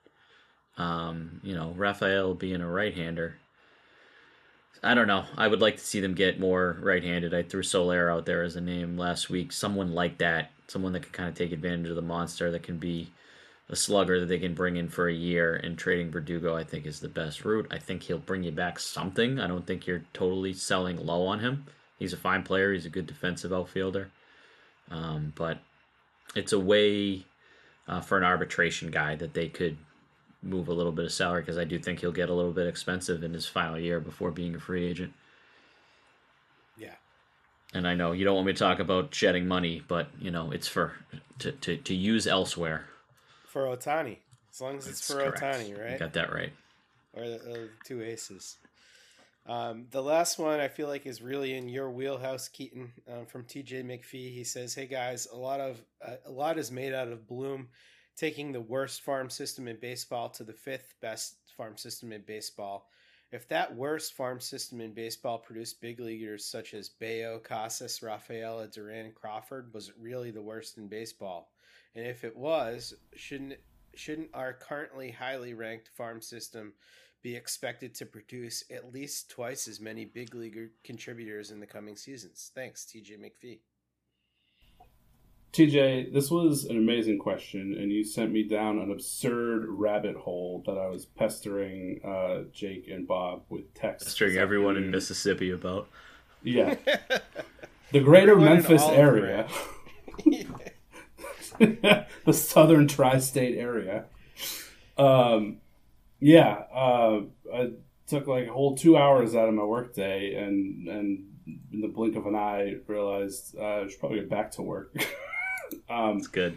Rafael being a right-hander. I don't know. I would like to see them get more right-handed. I threw Soler out there as a name last week. Someone like that. Someone that can kind of take advantage of the monster, that can be a slugger that they can bring in for a year, and trading Verdugo, I think, is the best route. I think he'll bring you back something. I don't think you're totally selling low on him. He's a fine player. He's a good defensive outfielder. But it's a way for an arbitration guy that they could move a little bit of salary, because I do think he'll get a little bit expensive in his final year before being a free agent. Yeah. And I know you don't want me to talk about shedding money, but, it's to use elsewhere. For Ohtani. As long as it's for correct. Ohtani, right? You got that right. Or the 2 aces. The last one I feel like is really in your wheelhouse, Keaton, from TJ McPhee. He says, hey guys, a lot is made out of Bloom taking the worst farm system in baseball to the 5th best farm system in baseball. If that worst farm system in baseball produced big leaguers such as Bayo, Casas, Rafaela, Duran, Crawford, was it really the worst in baseball? And if it was, shouldn't our currently highly ranked farm system be expected to produce at least twice as many big league contributors in the coming seasons? Thanks, TJ McPhee. TJ, this was an amazing question, and you sent me down an absurd rabbit hole that I was pestering Jake and Bob with texts. Pestering everyone in Mississippi about. Yeah. The greater Memphis area. The southern tri-state area. I took like a whole 2 hours out of my workday, and in the blink of an eye realized I should probably get back to work. That's good.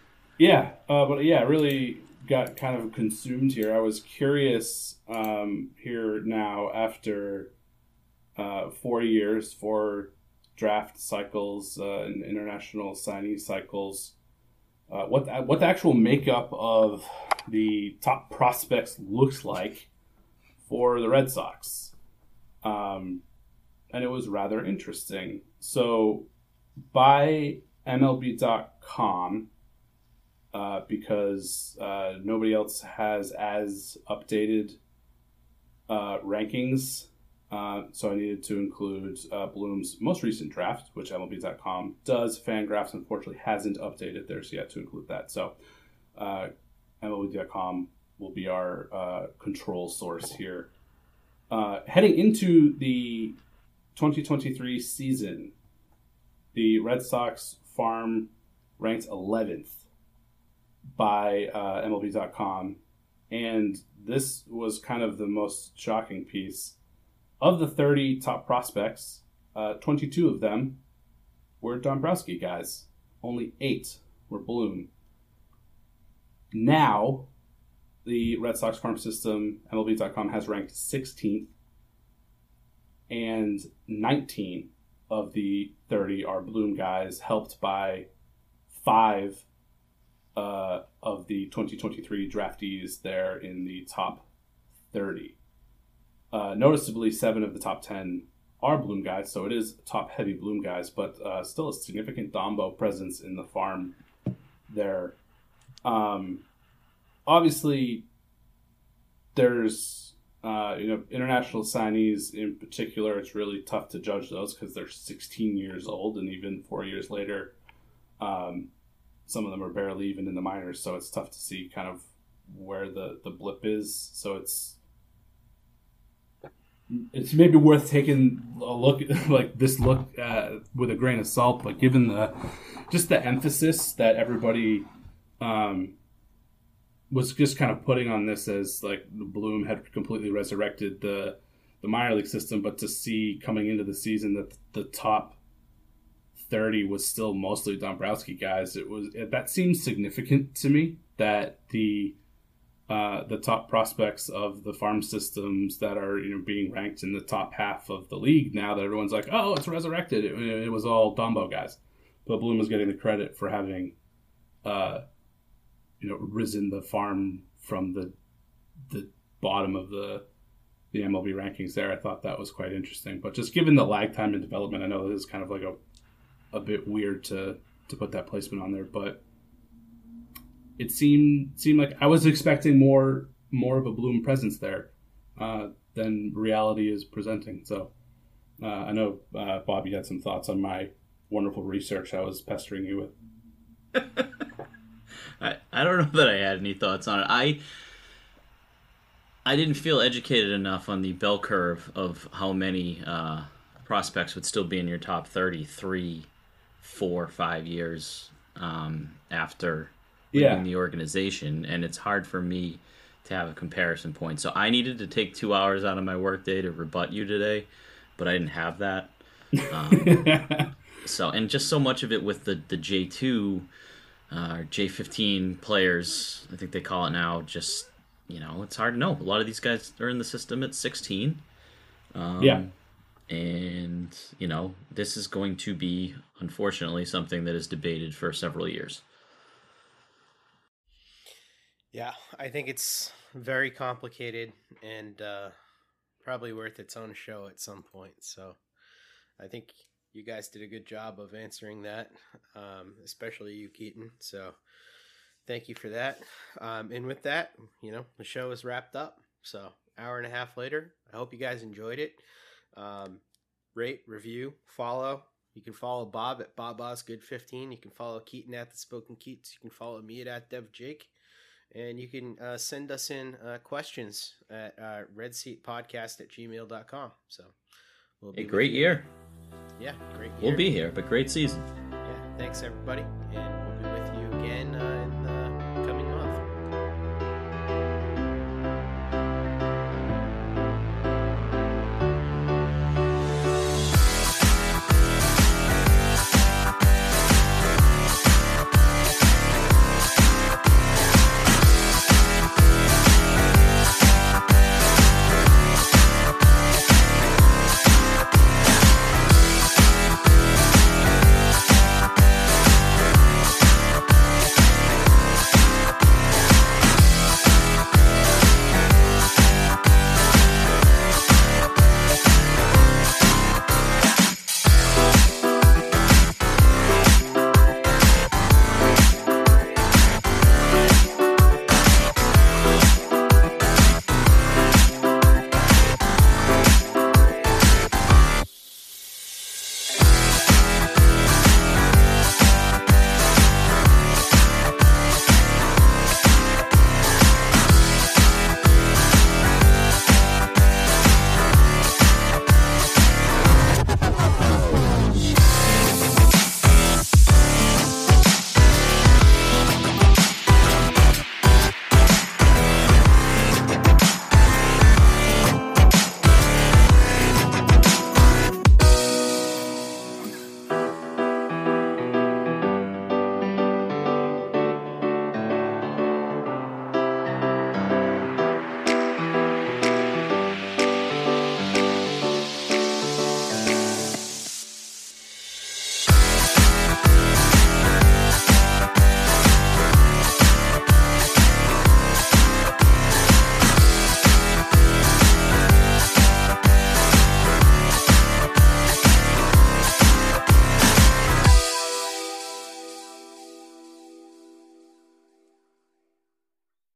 I really got kind of consumed here. I was curious here now after 4 years, 4 draft cycles and international signee cycles, what the actual makeup of the top prospects looks like for the Red Sox. And it was rather interesting. So by MLB.com, because nobody else has as updated rankings, so I needed to include Bloom's most recent draft, which MLB.com does. Fangraphs, unfortunately, hasn't updated theirs yet to include that. So MLB.com will be our control source here. Heading into the 2023 season, the Red Sox farm ranked 11th by MLB.com, and this was kind of the most shocking piece. Of the 30 top prospects, 22 of them were Dombrowski guys. Only 8 were Bloom. Now, the Red Sox farm system, MLB.com, has ranked 16th, and 19 of the 30 are Bloom guys, helped by 5 of the 2023 draftees there in the top 30. Noticeably, 7 of the top 10 are Bloom guys, so it is top-heavy Bloom guys, but still a significant Dombo presence in the farm there. Obviously, there's international signees in particular. It's really tough to judge those because they're 16 years old, and even 4 years later, some of them are barely even in the minors. So it's tough to see kind of where the blip is. So it's maybe worth taking a look with a grain of salt. But given the emphasis that everybody was just kind of putting on this as like the Bloom had completely resurrected the minor league system, but to see coming into the season that the top 30 was still mostly Dombrowski guys, that seems significant to me, that the top prospects of the farm systems that are being ranked in the top half of the league now, that everyone's like, oh, it's resurrected. It was all Dombo guys, but Bloom was getting the credit for having risen the farm from the bottom of the MLB rankings there. I thought that was quite interesting. But just given the lag time in development, I know this is kind of like a bit weird to put that placement on there, but it seemed like I was expecting more of a Bloom presence there than reality is presenting. So I know, Bob, you had some thoughts on my wonderful research I was pestering you with. I don't know that I had any thoughts on it. I didn't feel educated enough on the bell curve of how many prospects would still be in your top 30 3, 4, 5 years after leaving the organization, and it's hard for me to have a comparison point. So I needed to take 2 hours out of my workday to rebut you today, but I didn't have that. And just so much of it with the J2 J15 players, I think they call it now, just, it's hard to know. A lot of these guys are in the system at 16. And, this is going to be, unfortunately, something that is debated for several years. Yeah, I think it's very complicated and probably worth its own show at some point. So I think you guys did a good job of answering that, especially you, Keaton. So thank you for that. And with that, the show is wrapped up. So hour and a half later, I hope you guys enjoyed it. Rate, review, follow. You can follow Bob at BobOsGood15. You can follow Keaton at The Spoken Keats. You can follow me at DevJake. And you can send us in questions at redseatpodcast@gmail.com. So we'll be a great year. Yeah, great year. We'll be here, but great season. Yeah, thanks everybody. And